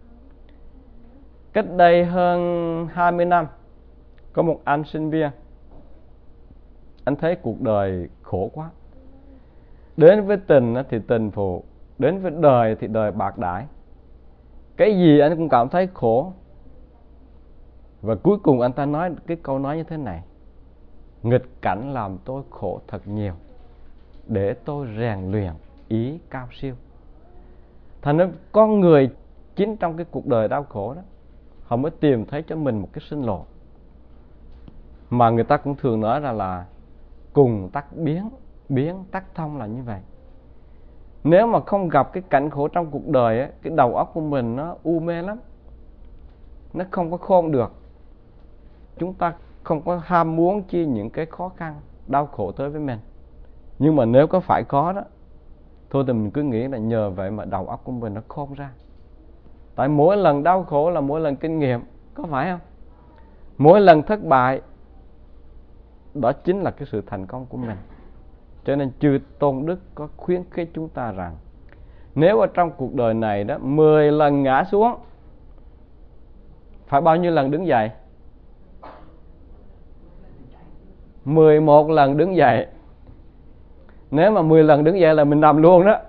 Cách đây hơn hai mươi năm, có một anh sinh viên, anh thấy cuộc đời khổ quá. Đến với tình thì tình phụ, đến với đời thì đời bạc đãi. Cái gì anh cũng cảm thấy khổ. Và cuối cùng anh ta nói cái câu nói như thế này: nghịch cảnh làm tôi khổ thật nhiều, để tôi rèn luyện ý cao siêu. Thành ra con người chính trong cái cuộc đời đau khổ đó, họ mới tìm thấy cho mình một cái sinh lộ. Mà người ta cũng thường nói ra là cùng tắc biến, biến tắc thông là như vậy. Nếu mà không gặp cái cảnh khổ trong cuộc đời ấy, cái đầu óc của mình nó u mê lắm, nó không có khôn được. Chúng ta không có ham muốn chi những cái khó khăn, đau khổ tới với mình. Nhưng mà nếu có phải có đó, thôi thì mình cứ nghĩ là nhờ vậy mà đầu óc của mình nó khôn ra. Tại mỗi lần đau khổ là mỗi lần kinh nghiệm, có phải không? Mỗi lần thất bại, đó chính là cái sự thành công của mình. Cho nên chư Tôn Đức có khuyến khích chúng ta rằng Nếu ở trong cuộc đời này đó mười lần ngã xuống, phải bao nhiêu lần đứng dậy? mười một lần đứng dậy. Nếu mà mười lần đứng dậy là mình nằm luôn đó.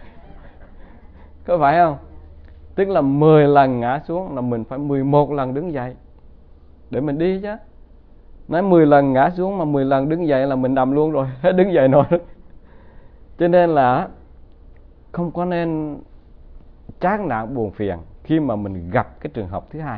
Có phải không? Tức là mười lần ngã xuống là mình phải mười một lần đứng dậy để mình đi chứ. Nói mười lần ngã xuống mà mười lần đứng dậy là mình nằm luôn rồi, hết đứng dậy nổi. Cho nên là không có nên chán nản buồn phiền khi mà mình gặp cái trường hợp thứ hai.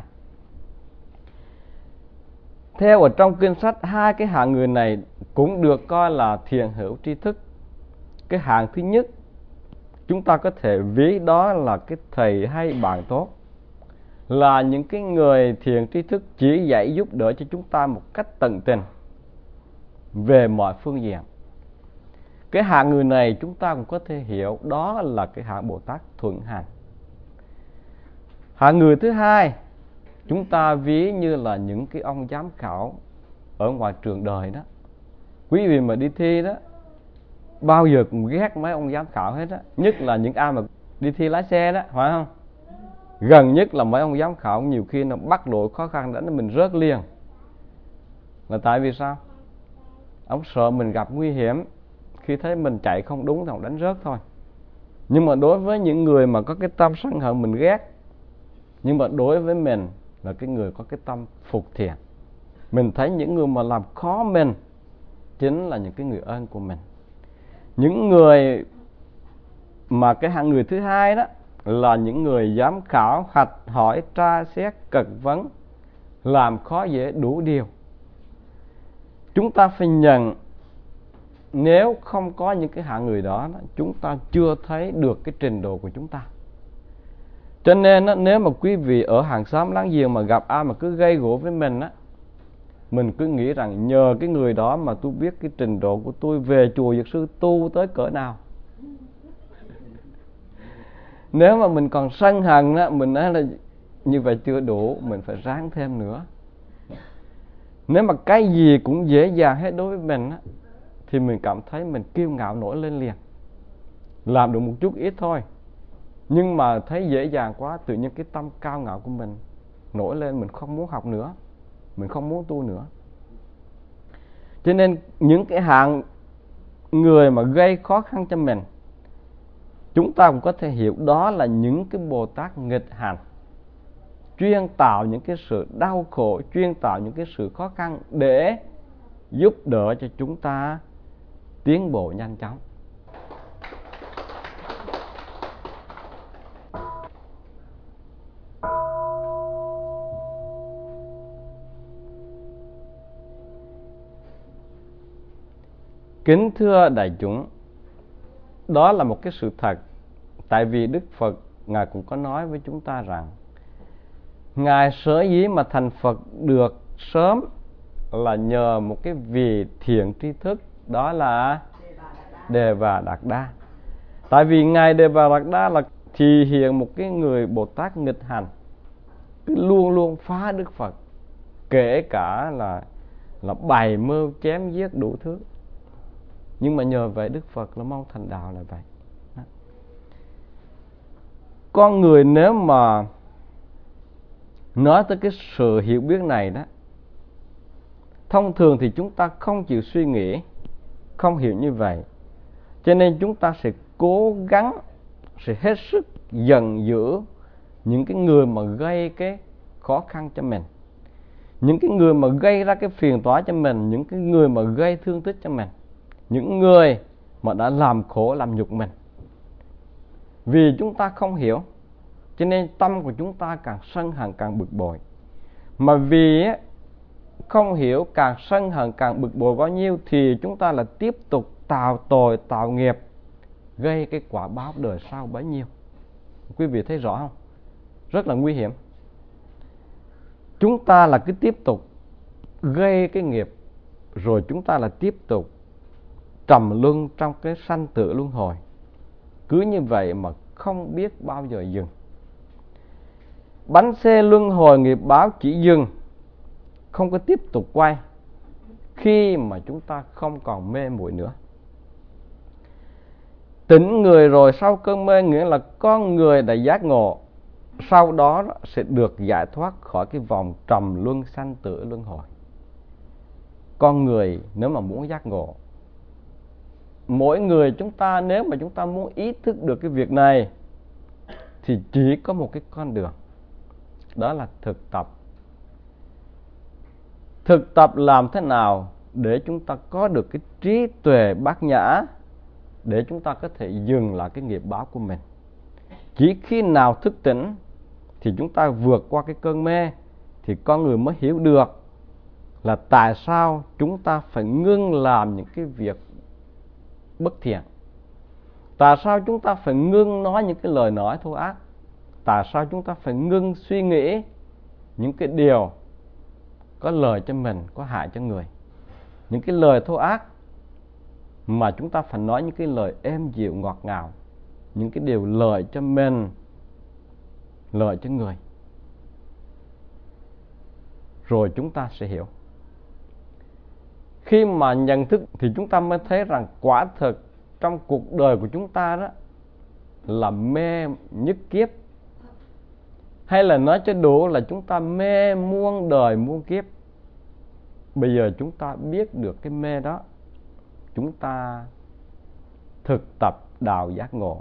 Theo ở trong kinh sách, hai cái hạng người này cũng được coi là thiện hữu tri thức. Cái hạng thứ nhất, chúng ta có thể ví đó là cái thầy hay bạn tốt, là những cái người thiện tri thức chỉ dạy giúp đỡ cho chúng ta một cách tận tình về mọi phương diện. Cái hạng người này chúng ta cũng có thể hiểu đó là cái hạng Bồ Tát thuận hành. Hạng người thứ hai, chúng ta ví như là những cái ông giám khảo ở ngoài trường đời đó. Quý vị mà đi thi đó, bao giờ cũng ghét mấy ông giám khảo hết á. Nhất là những ai mà đi thi lái xe đó, phải không? Gần nhất là mấy ông giám khảo nhiều khi nó bắt lỗi khó khăn đánh mình rớt liền. Là tại vì sao? Ông sợ mình gặp nguy hiểm, khi thấy mình chạy không đúng thì ông đánh rớt thôi. Nhưng mà đối với những người mà có cái tâm sân hận mình ghét, nhưng mà đối với mình là cái người có cái tâm phục thiện. Mình thấy những người mà làm khó mình chính là những cái người ơn của mình. Những người mà cái hạng người thứ hai đó là những người giám khảo, hạch hỏi, tra xét, cật vấn, làm khó dễ đủ điều. Chúng ta phải nhận, nếu không có những cái hạng người đó, chúng ta chưa thấy được cái trình độ của chúng ta. Cho nên nếu mà quý vị ở hàng xóm láng giềng mà gặp ai mà cứ gây gổ với mình á, mình cứ nghĩ rằng nhờ cái người đó mà tôi biết cái trình độ của tôi về chùa Dược Sư tu tới cỡ nào. Nếu mà mình còn sân hận á, mình nói là như vậy chưa đủ, mình phải ráng thêm nữa. Nếu mà cái gì cũng dễ dàng hết đối với mình á, thì mình cảm thấy mình kiêu ngạo nổi lên liền. Làm được một chút ít thôi, nhưng mà thấy dễ dàng quá, tự nhiên cái tâm cao ngạo của mình nổi lên, mình không muốn học nữa, mình không muốn tu nữa. Cho nên những cái hạng người mà gây khó khăn cho mình, chúng ta cũng có thể hiểu đó là những cái Bồ Tát nghịch hành, chuyên tạo những cái sự đau khổ, chuyên tạo những cái sự khó khăn để giúp đỡ cho chúng ta tiến bộ nhanh chóng. Kính thưa đại chúng, đó là một cái sự thật. Tại vì Đức Phật Ngài cũng có nói với chúng ta rằng Ngài sở dĩ mà thành Phật được sớm là nhờ một cái vị thiện tri thức, đó là Đề Bà Đạt Đa. Tại vì Ngài Đề Bà Đạt Đa là thì hiện một cái người Bồ Tát nghịch hành, cứ luôn luôn phá Đức Phật, kể cả là là bày mưu chém giết đủ thứ. Nhưng mà nhờ vậy Đức Phật là mau thành đạo là vậy. Con người nếu mà nói tới cái sự hiểu biết này đó, thông thường thì chúng ta không chịu suy nghĩ, không hiểu như vậy. Cho nên chúng ta sẽ cố gắng, sẽ hết sức giận dữ những cái người mà gây cái khó khăn cho mình, những cái người mà gây ra cái phiền toái cho mình, những cái người mà gây thương tích cho mình, những người mà đã làm khổ làm nhục mình. Vì chúng ta không hiểu, cho nên tâm của chúng ta càng sân hận càng bực bội. Mà vì không hiểu, càng sân hận càng bực bội bao nhiêu, thì chúng ta là tiếp tục tạo tội tạo nghiệp, gây cái quả báo đời sau bấy nhiêu. Quý vị thấy rõ không? Rất là nguy hiểm. Chúng ta là cứ tiếp tục gây cái nghiệp, rồi chúng ta là tiếp tục trầm luân trong cái sanh tử luân hồi. Cứ như vậy mà không biết bao giờ dừng. Bánh xe luân hồi nghiệp báo chỉ dừng, không có tiếp tục quay, khi mà chúng ta không còn mê muội nữa. Tỉnh người rồi sau cơn mê nghĩa là con người đã giác ngộ, sau đó sẽ được giải thoát khỏi cái vòng trầm luân sanh tử luân hồi. Con người nếu mà muốn giác ngộ, mỗi người chúng ta nếu mà chúng ta muốn ý thức được cái việc này thì chỉ có một cái con đường, đó là thực tập. Thực tập làm thế nào để chúng ta có được cái trí tuệ bát nhã, để chúng ta có thể dừng lại cái nghiệp báo của mình. Chỉ khi nào thức tỉnh thì chúng ta vượt qua cái cơn mê, thì con người mới hiểu được là tại sao chúng ta phải ngưng làm những cái việc bất thiện, tại sao chúng ta phải ngưng nói những cái lời nói thô ác, tại sao chúng ta phải ngưng suy nghĩ những cái điều có lợi cho mình, có hại cho người, những cái lời thô ác, mà chúng ta phải nói những cái lời êm dịu ngọt ngào, những cái điều lợi cho mình, lợi cho người. Rồi chúng ta sẽ hiểu. Khi mà nhận thức thì chúng ta mới thấy rằng quả thực trong cuộc đời của chúng ta đó là mê nhất kiếp, hay là nói cho đủ là chúng ta mê muôn đời muôn kiếp. Bây giờ chúng ta biết được cái mê đó, chúng ta thực tập đạo giác ngộ,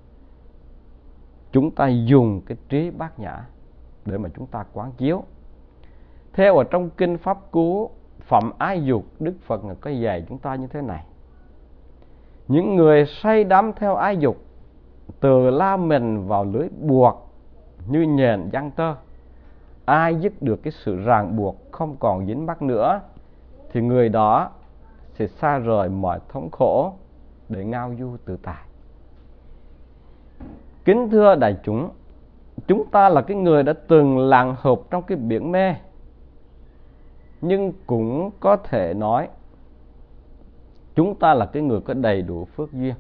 chúng ta dùng cái trí bát nhã để mà chúng ta quán chiếu. Theo ở trong kinh Pháp Cú Phẩm Ái Dục, Đức Phật có dạy chúng ta như thế này: những người say đắm theo ái dục, tự la mình vào lưới buộc như nhện giăng tơ. Ai dứt được cái sự ràng buộc, không còn dính mắc nữa, thì người đó sẽ xa rời mọi thống khổ để ngao du tự tại. Kính thưa đại chúng, chúng ta là cái người đã từng lặn hộp trong cái biển mê, nhưng cũng có thể nói chúng ta là cái người có đầy đủ phước duyên.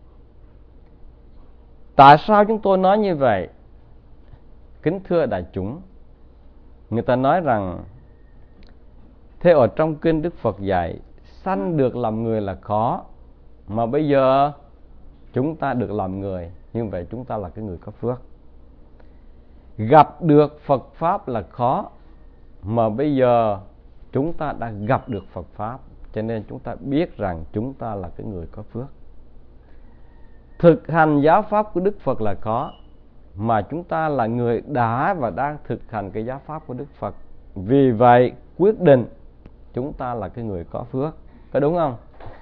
Tại sao chúng tôi nói như vậy? Kính thưa đại chúng, người ta nói rằng theo ở trong kinh Đức Phật dạy, sanh được làm người là khó, mà bây giờ chúng ta được làm người, như vậy chúng ta là cái người có phước. Gặp được Phật Pháp là khó, mà bây giờ chúng ta đã gặp được Phật Pháp, cho nên chúng ta biết rằng chúng ta là cái người có phước. Thực hành giáo pháp của Đức Phật là khó, mà chúng ta là người đã và đang thực hành cái giáo pháp của Đức Phật. Vì vậy quyết định chúng ta là cái người có phước. Có đúng không?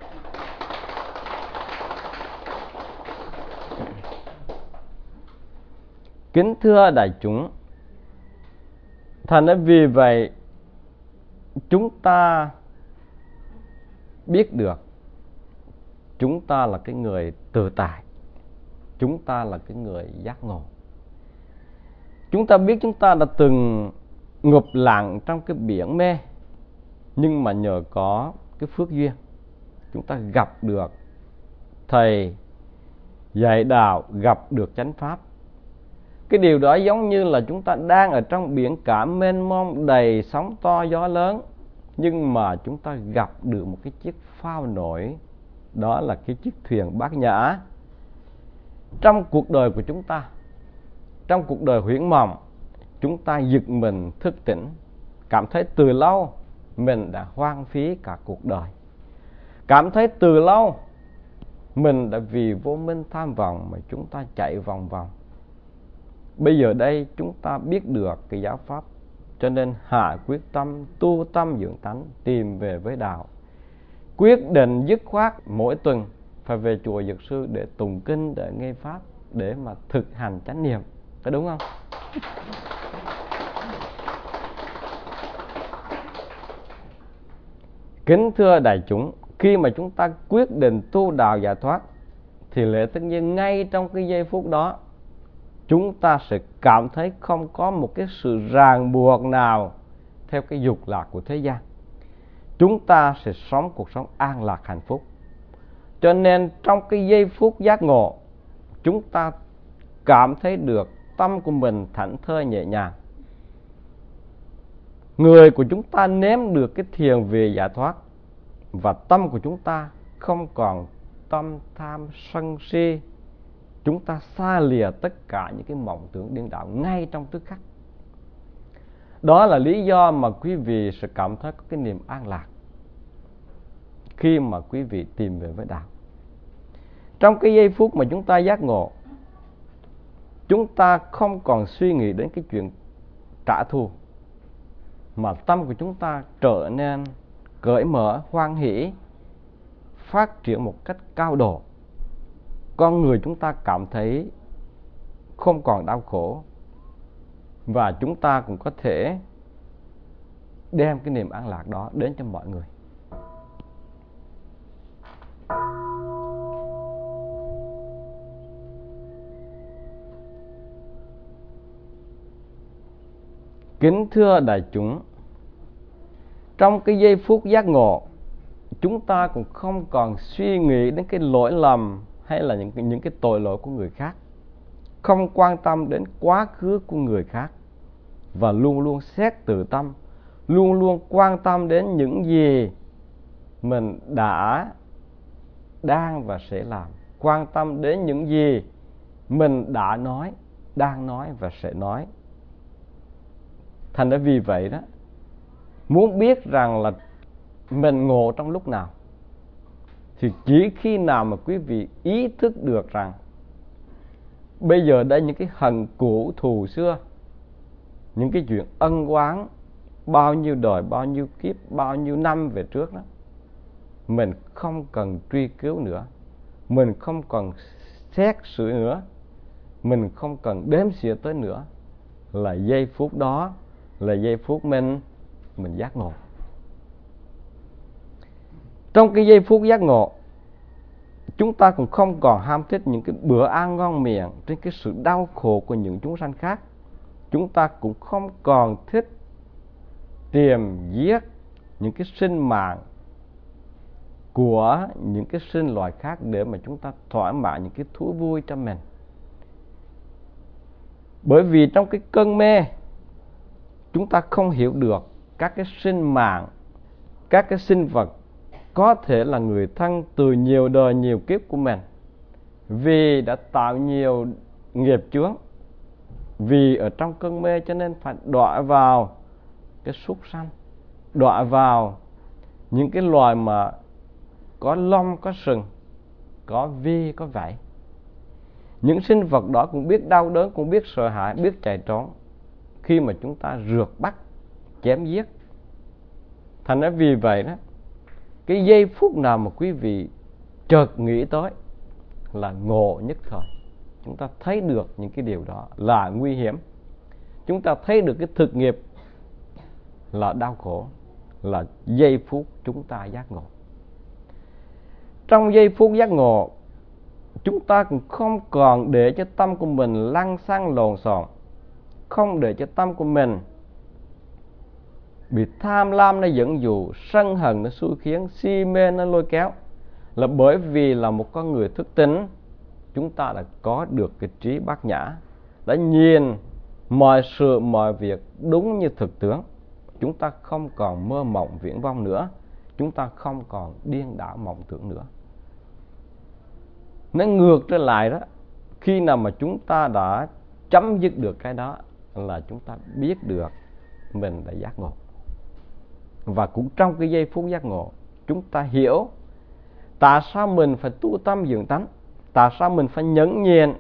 Kính thưa đại chúng, thành ra vì vậy chúng ta biết được chúng ta là cái người tự tại, chúng ta là cái người giác ngộ. Chúng ta biết chúng ta đã từng ngụp lặn trong cái biển mê, nhưng mà nhờ có cái phước duyên, chúng ta gặp được thầy dạy đạo, gặp được chánh pháp. Cái điều đó giống như là chúng ta đang ở trong biển cả mênh mông đầy sóng to gió lớn, nhưng mà chúng ta gặp được một cái chiếc phao nổi, đó là cái chiếc thuyền bát nhã. Trong cuộc đời của chúng ta, trong cuộc đời huyễn mộng, chúng ta giật mình thức tỉnh, cảm thấy từ lâu mình đã hoang phí cả cuộc đời, cảm thấy từ lâu mình đã vì vô minh tham vọng mà chúng ta chạy vòng vòng. Bây giờ đây chúng ta biết được cái giáo pháp, cho nên hạ quyết tâm tu tâm dưỡng tánh, tìm về với đạo. Quyết định dứt khoát mỗi tuần phải về chùa Dược Sư để tụng kinh, để nghe pháp, để mà thực hành chánh niệm. Có đúng không? Kính thưa đại chúng, khi mà chúng ta quyết định tu đạo giải thoát, thì lẽ tất nhiên ngay trong cái giây phút đó chúng ta sẽ cảm thấy không có một cái sự ràng buộc nào theo cái dục lạc của thế gian. Chúng ta sẽ sống cuộc sống an lạc hạnh phúc. Cho nên trong cái giây phút giác ngộ, chúng ta cảm thấy được tâm của mình thảnh thơi nhẹ nhàng. Người của chúng ta nếm được cái thiền về giải thoát, và tâm của chúng ta không còn tâm tham sân si, chúng ta xa lìa tất cả những cái mộng tưởng điên đảo ngay trong tức khắc. Đó là lý do mà quý vị sẽ cảm thấy có cái niềm an lạc khi mà quý vị tìm về với đạo. Trong cái giây phút mà chúng ta giác ngộ, chúng ta không còn suy nghĩ đến cái chuyện trả thù, mà tâm của chúng ta trở nên cởi mở, hoan hỷ, phát triển một cách cao độ. Con người chúng ta cảm thấy không còn đau khổ, và chúng ta cũng có thể đem cái niềm an lạc đó đến cho mọi người. Kính thưa đại chúng, trong cái giây phút giác ngộ, chúng ta cũng không còn suy nghĩ đến cái lỗi lầm hay là những, những cái tội lỗi của người khác, không quan tâm đến quá khứ của người khác, và luôn luôn xét tự tâm, luôn luôn quan tâm đến những gì mình đã, đang và sẽ làm, quan tâm đến những gì mình đã nói, đang nói và sẽ nói. Thành ra vì vậy đó, muốn biết rằng là mình ngộ trong lúc nào, thì chỉ khi nào mà quý vị ý thức được rằng bây giờ đây những cái hận cũ thù xưa, những cái chuyện ân oán bao nhiêu đời, bao nhiêu kiếp, bao nhiêu năm về trước đó, mình không cần truy cứu nữa, mình không cần xét xử nữa, mình không cần đếm xỉa tới nữa, là giây phút đó là giây phút mình mình giác ngộ. Trong cái giây phút giác ngộ, chúng ta cũng không còn ham thích những cái bữa ăn ngon miệng trên cái sự đau khổ của những chúng sanh khác. Chúng ta cũng không còn thích tìm giết những cái sinh mạng của những cái sinh loài khác để mà chúng ta thỏa mãn những cái thú vui cho mình. Bởi vì trong cái cơn mê, chúng ta không hiểu được các cái sinh mạng, các cái sinh vật có thể là người thân từ nhiều đời nhiều kiếp của mình, vì đã tạo nhiều nghiệp chướng, vì ở trong cơn mê cho nên phải đọa vào cái súc sanh, đọa vào những cái loài mà có lông, có sừng, có vi, có vảy. Những sinh vật đó cũng biết đau đớn, cũng biết sợ hãi, biết chạy trốn khi mà chúng ta rượt bắt, chém giết. Thành ra vì vậy đó, cái giây phút nào mà quý vị chợt nghĩ tới là ngộ nhất thời, chúng ta thấy được những cái điều đó là nguy hiểm, chúng ta thấy được cái thực nghiệp là đau khổ, là giây phút chúng ta giác ngộ. Trong giây phút giác ngộ, chúng ta cũng không còn để cho tâm của mình lăng xăng lộn xộn, không để cho tâm của mình bị tham lam nó dẫn dụ, sân hận nó xui khiến, si mê nó lôi kéo. Là bởi vì là một con người thức tỉnh, chúng ta đã có được cái trí bát nhã, đã nhìn mọi sự mọi việc đúng như thực tướng. Chúng ta không còn mơ mộng viễn vông nữa, chúng ta không còn điên đảo mộng tưởng nữa. Nó ngược trở lại đó, khi nào mà chúng ta đã chấm dứt được cái đó là chúng ta biết được mình đã giác ngộ. Và cũng trong cái giây phút giác ngộ, chúng ta hiểu tại sao mình phải tu tâm dưỡng tánh, tại sao mình phải nhẫn nhịn.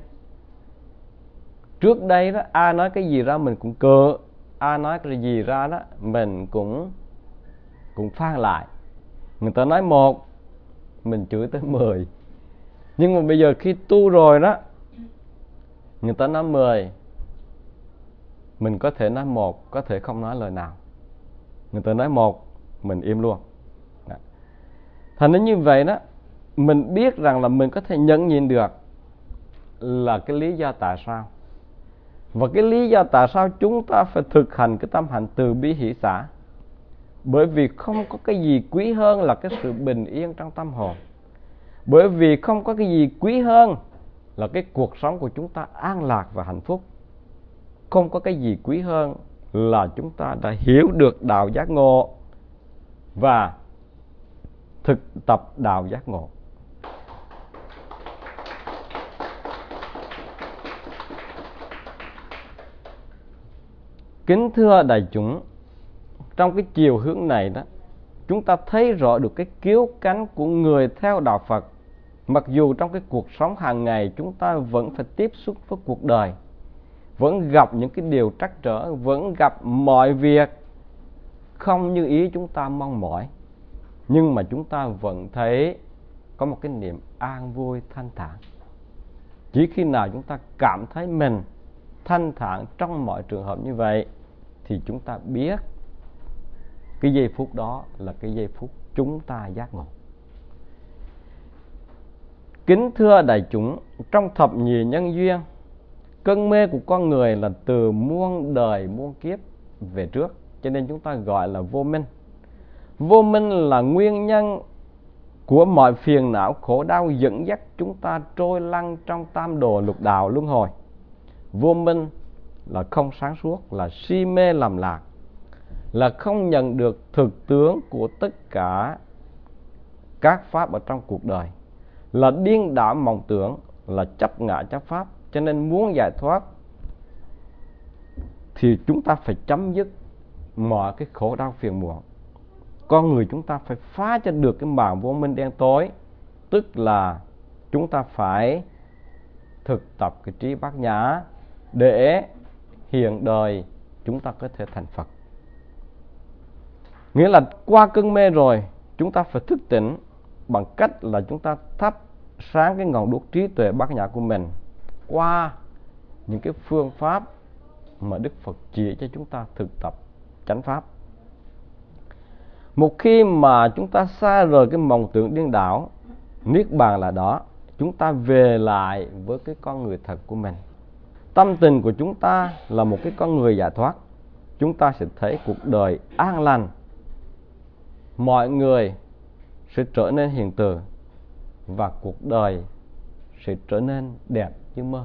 Trước đây đó, ai nói cái gì ra mình cũng cự, ai nói cái gì ra đó mình cũng cũng phàn lại. Người ta nói một, mình chửi tới mười. Nhưng mà bây giờ khi tu rồi đó, người ta nói mười, mình có thể nói một, có thể không nói lời nào. Người ta nói một, mình im luôn. Đó. Thành nên như vậy đó, mình biết rằng là mình có thể nhẫn nhịn được là cái lý do tại sao. Và cái lý do tại sao chúng ta phải thực hành cái tâm hạnh từ bi hỷ xả. Bởi vì không có cái gì quý hơn là cái sự bình yên trong tâm hồn. Bởi vì không có cái gì quý hơn là cái cuộc sống của chúng ta an lạc và hạnh phúc. Không có cái gì quý hơn là chúng ta đã hiểu được đạo giác ngộ và thực tập đạo giác ngộ. Kính thưa đại chúng, trong cái chiều hướng này đó, chúng ta thấy rõ được cái cứu cánh của người theo đạo Phật. Mặc dù trong cái cuộc sống hàng ngày chúng ta vẫn phải tiếp xúc với cuộc đời, vẫn gặp những cái điều trắc trở, vẫn gặp mọi việc không như ý chúng ta mong mỏi, nhưng mà chúng ta vẫn thấy có một cái niềm an vui thanh thản. Chỉ khi nào chúng ta cảm thấy mình thanh thản trong mọi trường hợp như vậy thì chúng ta biết cái giây phút đó là cái giây phút chúng ta giác ngộ. Kính thưa đại chúng, trong thập nhị nhân duyên, cơn mê của con người là từ muôn đời muôn kiếp về trước, cho nên chúng ta gọi là vô minh. Vô minh là nguyên nhân của mọi phiền não khổ đau dẫn dắt chúng ta trôi lăn trong tam đồ lục đạo luân hồi. Vô minh là không sáng suốt, là si mê lầm lạc, là không nhận được thực tướng của tất cả các pháp ở trong cuộc đời, là điên đảo mộng tưởng, là chấp ngã chấp pháp. Cho nên muốn giải thoát thì chúng ta phải chấm dứt mọi cái khổ đau phiền muộn. Con người chúng ta phải phá cho được cái màn vô minh đen tối, tức là chúng ta phải thực tập cái trí bát nhã để hiện đời chúng ta có thể thành Phật. Nghĩa là qua cơn mê rồi, chúng ta phải thức tỉnh bằng cách là chúng ta thắp sáng cái ngọn đuốc trí tuệ bát nhã của mình qua những cái phương pháp mà Đức Phật chỉ cho chúng ta thực tập chánh pháp. Một khi mà chúng ta xa rời cái mộng tưởng điên đảo, niết bàn là đó, chúng ta về lại với cái con người thật của mình. Tâm tình của chúng ta là một cái con người giải thoát. Chúng ta sẽ thấy cuộc đời an lành, mọi người sẽ trở nên hiền từ, và cuộc đời sẽ trở nên đẹp như mơ.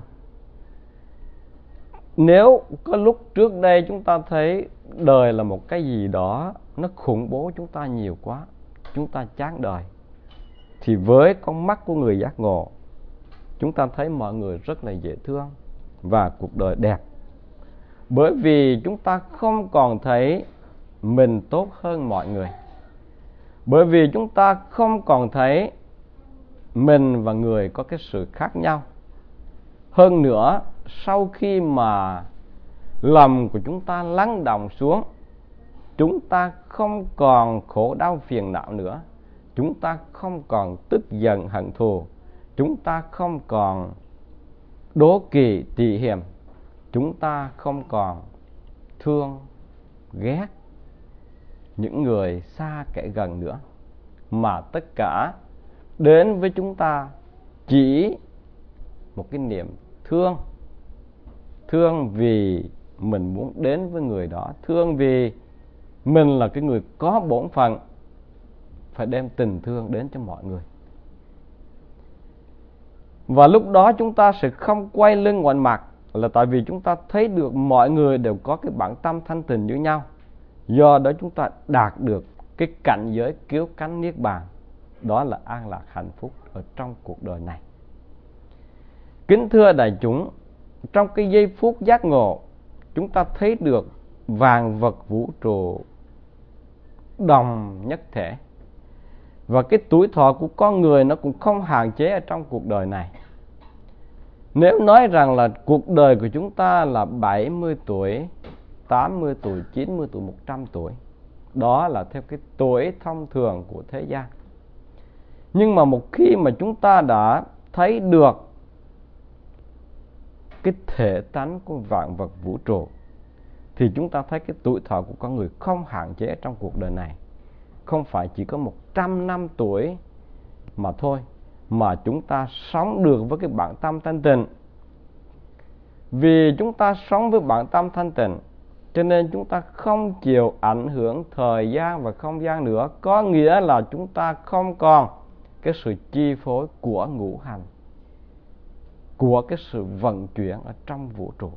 Nếu có lúc trước đây chúng ta thấy đời là một cái gì đó nó khủng bố chúng ta nhiều quá, chúng ta chán đời, thì với con mắt của người giác ngộ, chúng ta thấy mọi người rất là dễ thương và cuộc đời đẹp. Bởi vì chúng ta không còn thấy mình tốt hơn mọi người. Bởi vì chúng ta không còn thấy mình và người có cái sự khác nhau. Hơn nữa, sau khi mà lòng của chúng ta lắng đọng xuống, chúng ta không còn khổ đau phiền não nữa. Chúng ta không còn tức giận hận thù. Chúng ta không còn đố kỵ tị hiềm. Chúng ta không còn thương ghét những người xa kẻ gần nữa, mà tất cả đến với chúng ta chỉ một cái niềm thương. Thương vì mình muốn đến với người đó, thương vì mình là cái người có bổn phận phải đem tình thương đến cho mọi người. Và lúc đó chúng ta sẽ không quay lưng ngoảnh mặt, là tại vì chúng ta thấy được mọi người đều có cái bản tâm thanh tịnh như nhau. Do đó chúng ta đạt được cái cảnh giới cứu cánh niết bàn, đó là an lạc hạnh phúc ở trong cuộc đời này. Kính thưa đại chúng, trong cái giây phút giác ngộ, chúng ta thấy được vạn vật vũ trụ đồng nhất thể. Và cái tuổi thọ của con người nó cũng không hạn chế ở trong cuộc đời này. Nếu nói rằng là cuộc đời của chúng ta là bảy mươi tuổi, tám mươi tuổi, chín mươi tuổi, một trăm tuổi, đó là theo cái tuổi thông thường của thế gian. Nhưng mà một khi mà chúng ta đã thấy được cái thể tánh của vạn vật vũ trụ, thì chúng ta thấy cái tuổi thọ của con người không hạn chế trong cuộc đời này. Không phải chỉ có một trăm năm tuổi mà thôi, mà chúng ta sống được với cái bản tâm thanh tịnh. Vì chúng ta sống với bản tâm thanh tịnh, cho nên chúng ta không chịu ảnh hưởng thời gian và không gian nữa. Có nghĩa là chúng ta không còn cái sự chi phối của ngũ hành, của cái sự vận chuyển ở trong vũ trụ.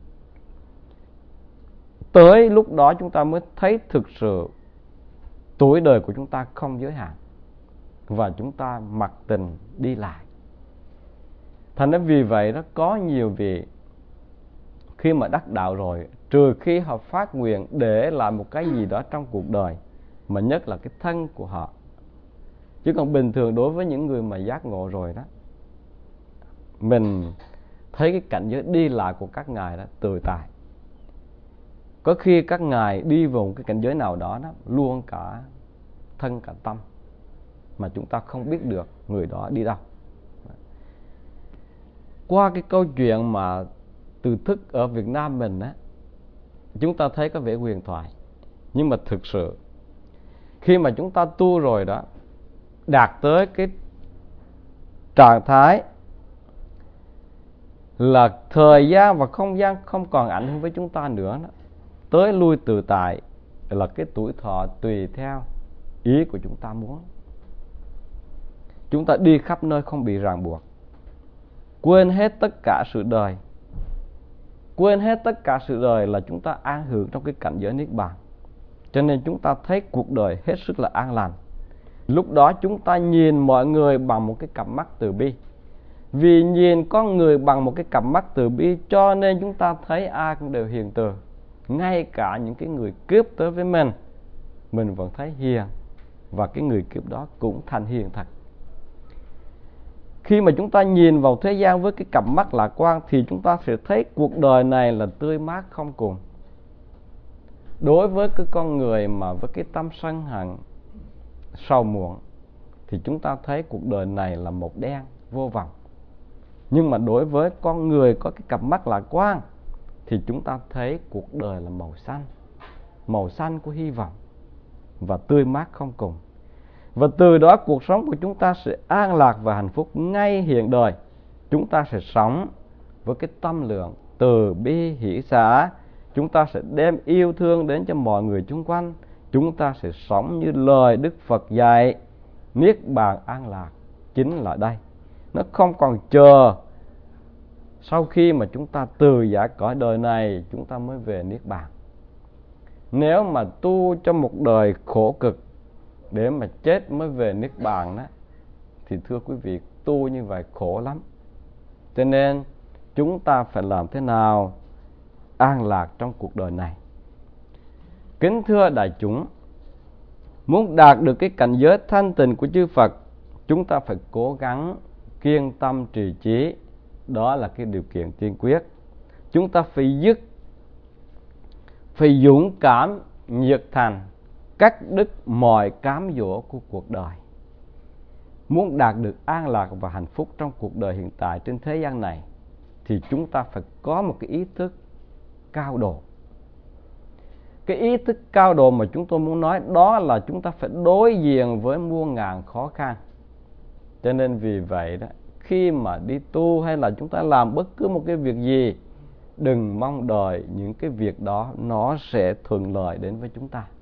Tới lúc đó chúng ta mới thấy thực sự tuổi đời của chúng ta không giới hạn, và chúng ta mặc tình đi lại. Thành ra vì vậy đó, có nhiều vị khi mà đắc đạo rồi trừ khi họ phát nguyện để làm một cái gì đó trong cuộc đời, mà nhất là cái thân của họ. Chứ còn bình thường đối với những người mà giác ngộ rồi đó, mình thấy cái cảnh giới đi lại của các ngài đó tự tại. Có khi các ngài đi vào một cái cảnh giới nào đó, đó luôn cả thân cả tâm, mà chúng ta không biết được người đó đi đâu. Qua cái câu chuyện mà từ thức ở Việt Nam mình á, chúng ta thấy có vẻ huyền thoại, nhưng mà thực sự khi mà chúng ta tu rồi đó, đạt tới cái trạng thái là thời gian và không gian không còn ảnh hưởng với chúng ta nữa đó, tới lui tự tại, là cái tuổi thọ tùy theo ý của chúng ta muốn. Chúng ta đi khắp nơi không bị ràng buộc, quên hết tất cả sự đời. Quên hết tất cả sự đời là chúng ta an hưởng trong cái cảnh giới niết bàn. Cho nên chúng ta thấy cuộc đời hết sức là an lành. Lúc đó chúng ta nhìn mọi người bằng một cái cặp mắt từ bi. Vì nhìn con người bằng một cái cặp mắt từ bi, cho nên chúng ta thấy ai cũng đều hiền từ. Ngay cả những cái người cướp tới với mình, mình vẫn thấy hiền, và cái người cướp đó cũng thành hiền thật. Khi mà chúng ta nhìn vào thế gian với cái cặp mắt lạc quan, thì chúng ta sẽ thấy cuộc đời này là tươi mát không cùng. Đối với cái con người mà với cái tâm sân hận, sầu muộn, thì chúng ta thấy cuộc đời này là một đen vô vọng. Nhưng mà đối với con người có cái cặp mắt lạc quan, thì chúng ta thấy cuộc đời là màu xanh, màu xanh của hy vọng và tươi mát không cùng. Và từ đó cuộc sống của chúng ta sẽ an lạc và hạnh phúc ngay hiện đời. Chúng ta sẽ sống với cái tâm lượng từ bi hỷ xả. Chúng ta sẽ đem yêu thương đến cho mọi người xung quanh. Chúng ta sẽ sống như lời Đức Phật dạy, niết bàn an lạc chính là đây. Nó không còn chờ sau khi mà chúng ta từ giả cõi đời này chúng ta mới về niết bàn. Nếu mà tu cho một đời khổ cực để mà chết mới về niết bàn đó, thì thưa quý vị, tu như vậy khổ lắm. Cho nên chúng ta phải làm thế nào an lạc trong cuộc đời này. Kính thưa đại chúng, muốn đạt được cái cảnh giới thanh tịnh của chư Phật, chúng ta phải cố gắng kiên tâm trì trí. Đó là cái điều kiện tiên quyết. Chúng ta phải dứt, phải dũng cảm, nhiệt thành, cắt đứt mọi cám dỗ của cuộc đời. Muốn đạt được an lạc và hạnh phúc trong cuộc đời hiện tại trên thế gian này, thì chúng ta phải có một cái ý thức cao độ. Cái ý thức cao độ mà chúng tôi muốn nói đó là chúng ta phải đối diện với muôn ngàn khó khăn. Cho nên vì vậy đó, khi mà đi tu hay là chúng ta làm bất cứ một cái việc gì, đừng mong đợi những cái việc đó nó sẽ thuận lợi đến với chúng ta.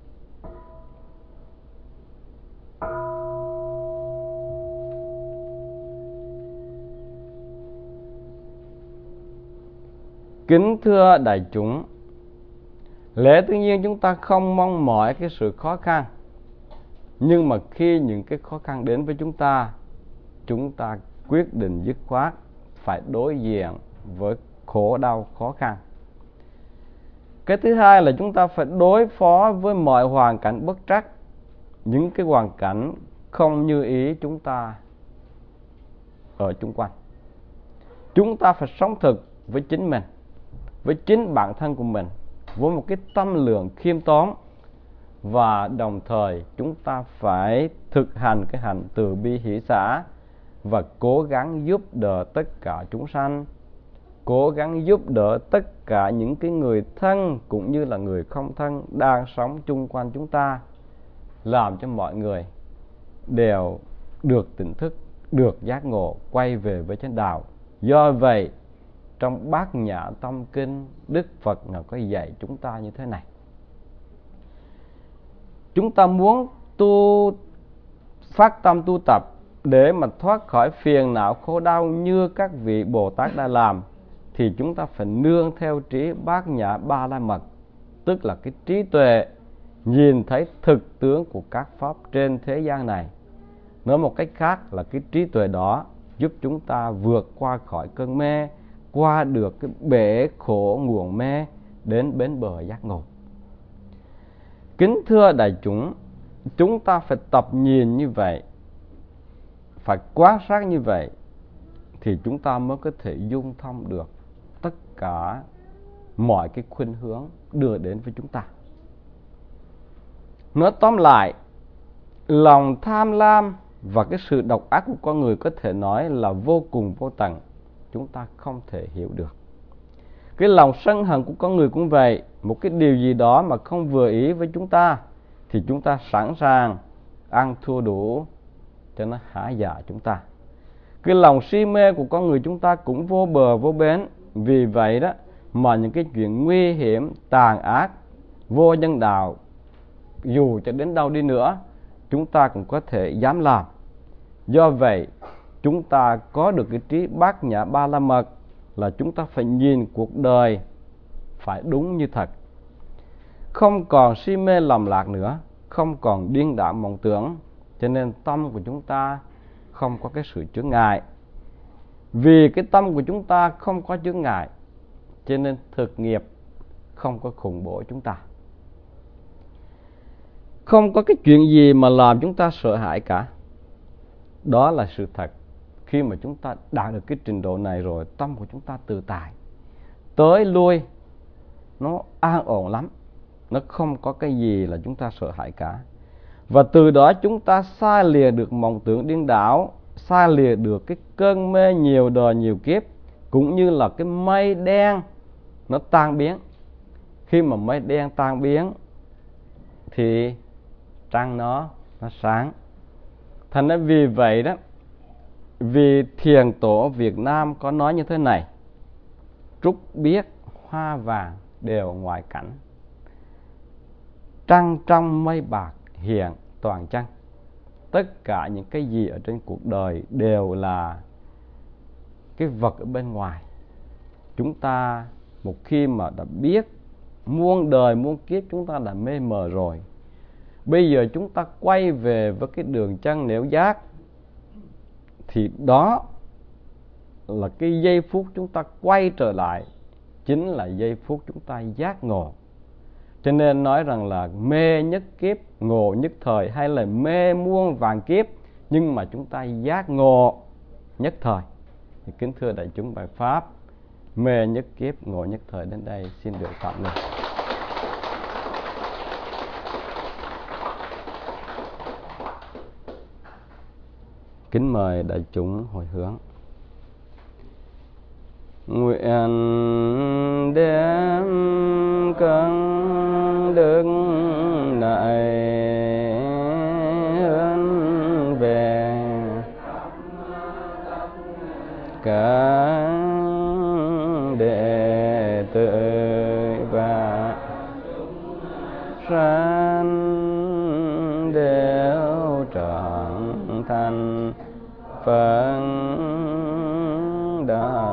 Kính thưa đại chúng, lẽ tự nhiên chúng ta không mong mỏi cái sự khó khăn. Nhưng mà khi những cái khó khăn đến với chúng ta, chúng ta quyết định dứt khoát phải đối diện với khổ đau khó khăn. Cái thứ hai là chúng ta phải đối phó với mọi hoàn cảnh bất trắc, những cái hoàn cảnh không như ý chúng ta ở chung quanh. Chúng ta phải sống thực với chính mình, với chính bản thân của mình, với một cái tâm lượng khiêm tốn, và đồng thời chúng ta phải thực hành cái hạnh từ bi hỷ xả và cố gắng giúp đỡ tất cả chúng sanh, cố gắng giúp đỡ tất cả những cái người thân cũng như là người không thân đang sống chung quanh chúng ta, làm cho mọi người đều được tỉnh thức, được giác ngộ, quay về với chánh đạo. Do vậy, trong Bát Nhã Tâm Kinh, Đức Phật Ngài có dạy chúng ta như thế này. Chúng ta muốn tu, phát tâm tu tập để mà thoát khỏi phiền não khổ đau như các vị Bồ Tát đã làm, thì chúng ta phải nương theo trí Bát Nhã Ba La Mật, tức là cái trí tuệ nhìn thấy thực tướng của các pháp trên thế gian này. Nói một cách khác là cái trí tuệ đó giúp chúng ta vượt qua khỏi cơn mê, qua được cái bể khổ nguồn mê, đến bến bờ giác ngộ. Kính thưa đại chúng, chúng ta phải tập nhìn như vậy, phải quan sát như vậy, thì chúng ta mới có thể dung thông được tất cả mọi cái khuynh hướng đưa đến với chúng ta. Nói tóm lại, lòng tham lam và cái sự độc ác của con người có thể nói là vô cùng vô tận, chúng ta không thể hiểu được. Cái lòng sân hận của con người cũng vậy, một cái điều gì đó mà không vừa ý với chúng ta thì chúng ta sẵn sàng ăn thua đủ cho nó hả dạ chúng ta. Cái lòng si mê của con người chúng ta cũng vô bờ vô bến. Vì vậy đó mà những cái chuyện nguy hiểm, tàn ác, vô nhân đạo, dù cho đến đâu đi nữa, chúng ta cũng có thể dám làm. Do vậy, chúng ta có được cái trí bát nhã ba la mật là chúng ta phải nhìn cuộc đời phải đúng như thật. Không còn si mê lầm lạc nữa, không còn điên đảo mộng tưởng, cho nên tâm của chúng ta không có cái sự chướng ngại. Vì cái tâm của chúng ta không có chướng ngại, cho nên thực nghiệp không có khủng bố chúng ta. Không có cái chuyện gì mà làm chúng ta sợ hãi cả. Đó là sự thật. Khi mà chúng ta đạt được cái trình độ này rồi, tâm của chúng ta tự tại, tới lui nó an ổn lắm. Nó không có cái gì là chúng ta sợ hãi cả. Và từ đó chúng ta xa lìa được mộng tưởng điên đảo, xa lìa được cái cơn mê nhiều đời nhiều kiếp, cũng như là cái mây đen nó tan biến. Khi mà mây đen tan biến thì trăng nó nó sáng. Thành ra vì vậy đó, vì thiền tổ Việt Nam có nói như thế này: trúc biếc hoa vàng đều ngoại cảnh, trăng trong mây bạc hiện toàn chân. Tất cả những cái gì ở trên cuộc đời đều là cái vật ở bên ngoài. Chúng ta một khi mà đã biết muôn đời muôn kiếp chúng ta đã mê mờ rồi, bây giờ chúng ta quay về với cái đường chân nẻo giác, thì đó là cái giây phút chúng ta quay trở lại, chính là giây phút chúng ta giác ngộ. Cho nên nói rằng là mê nhất kiếp, ngộ nhất thời, hay là mê muôn vạn kiếp, nhưng mà chúng ta giác ngộ nhất thời. Thì kính thưa đại chúng, bài pháp mê nhất kiếp, ngộ nhất thời đến đây xin được tạm ngừng. Kính mời đại chúng hồi hướng. Nguyện đem cân đức này hướng về các đệ tử và san đều trọn thành Phật đạo.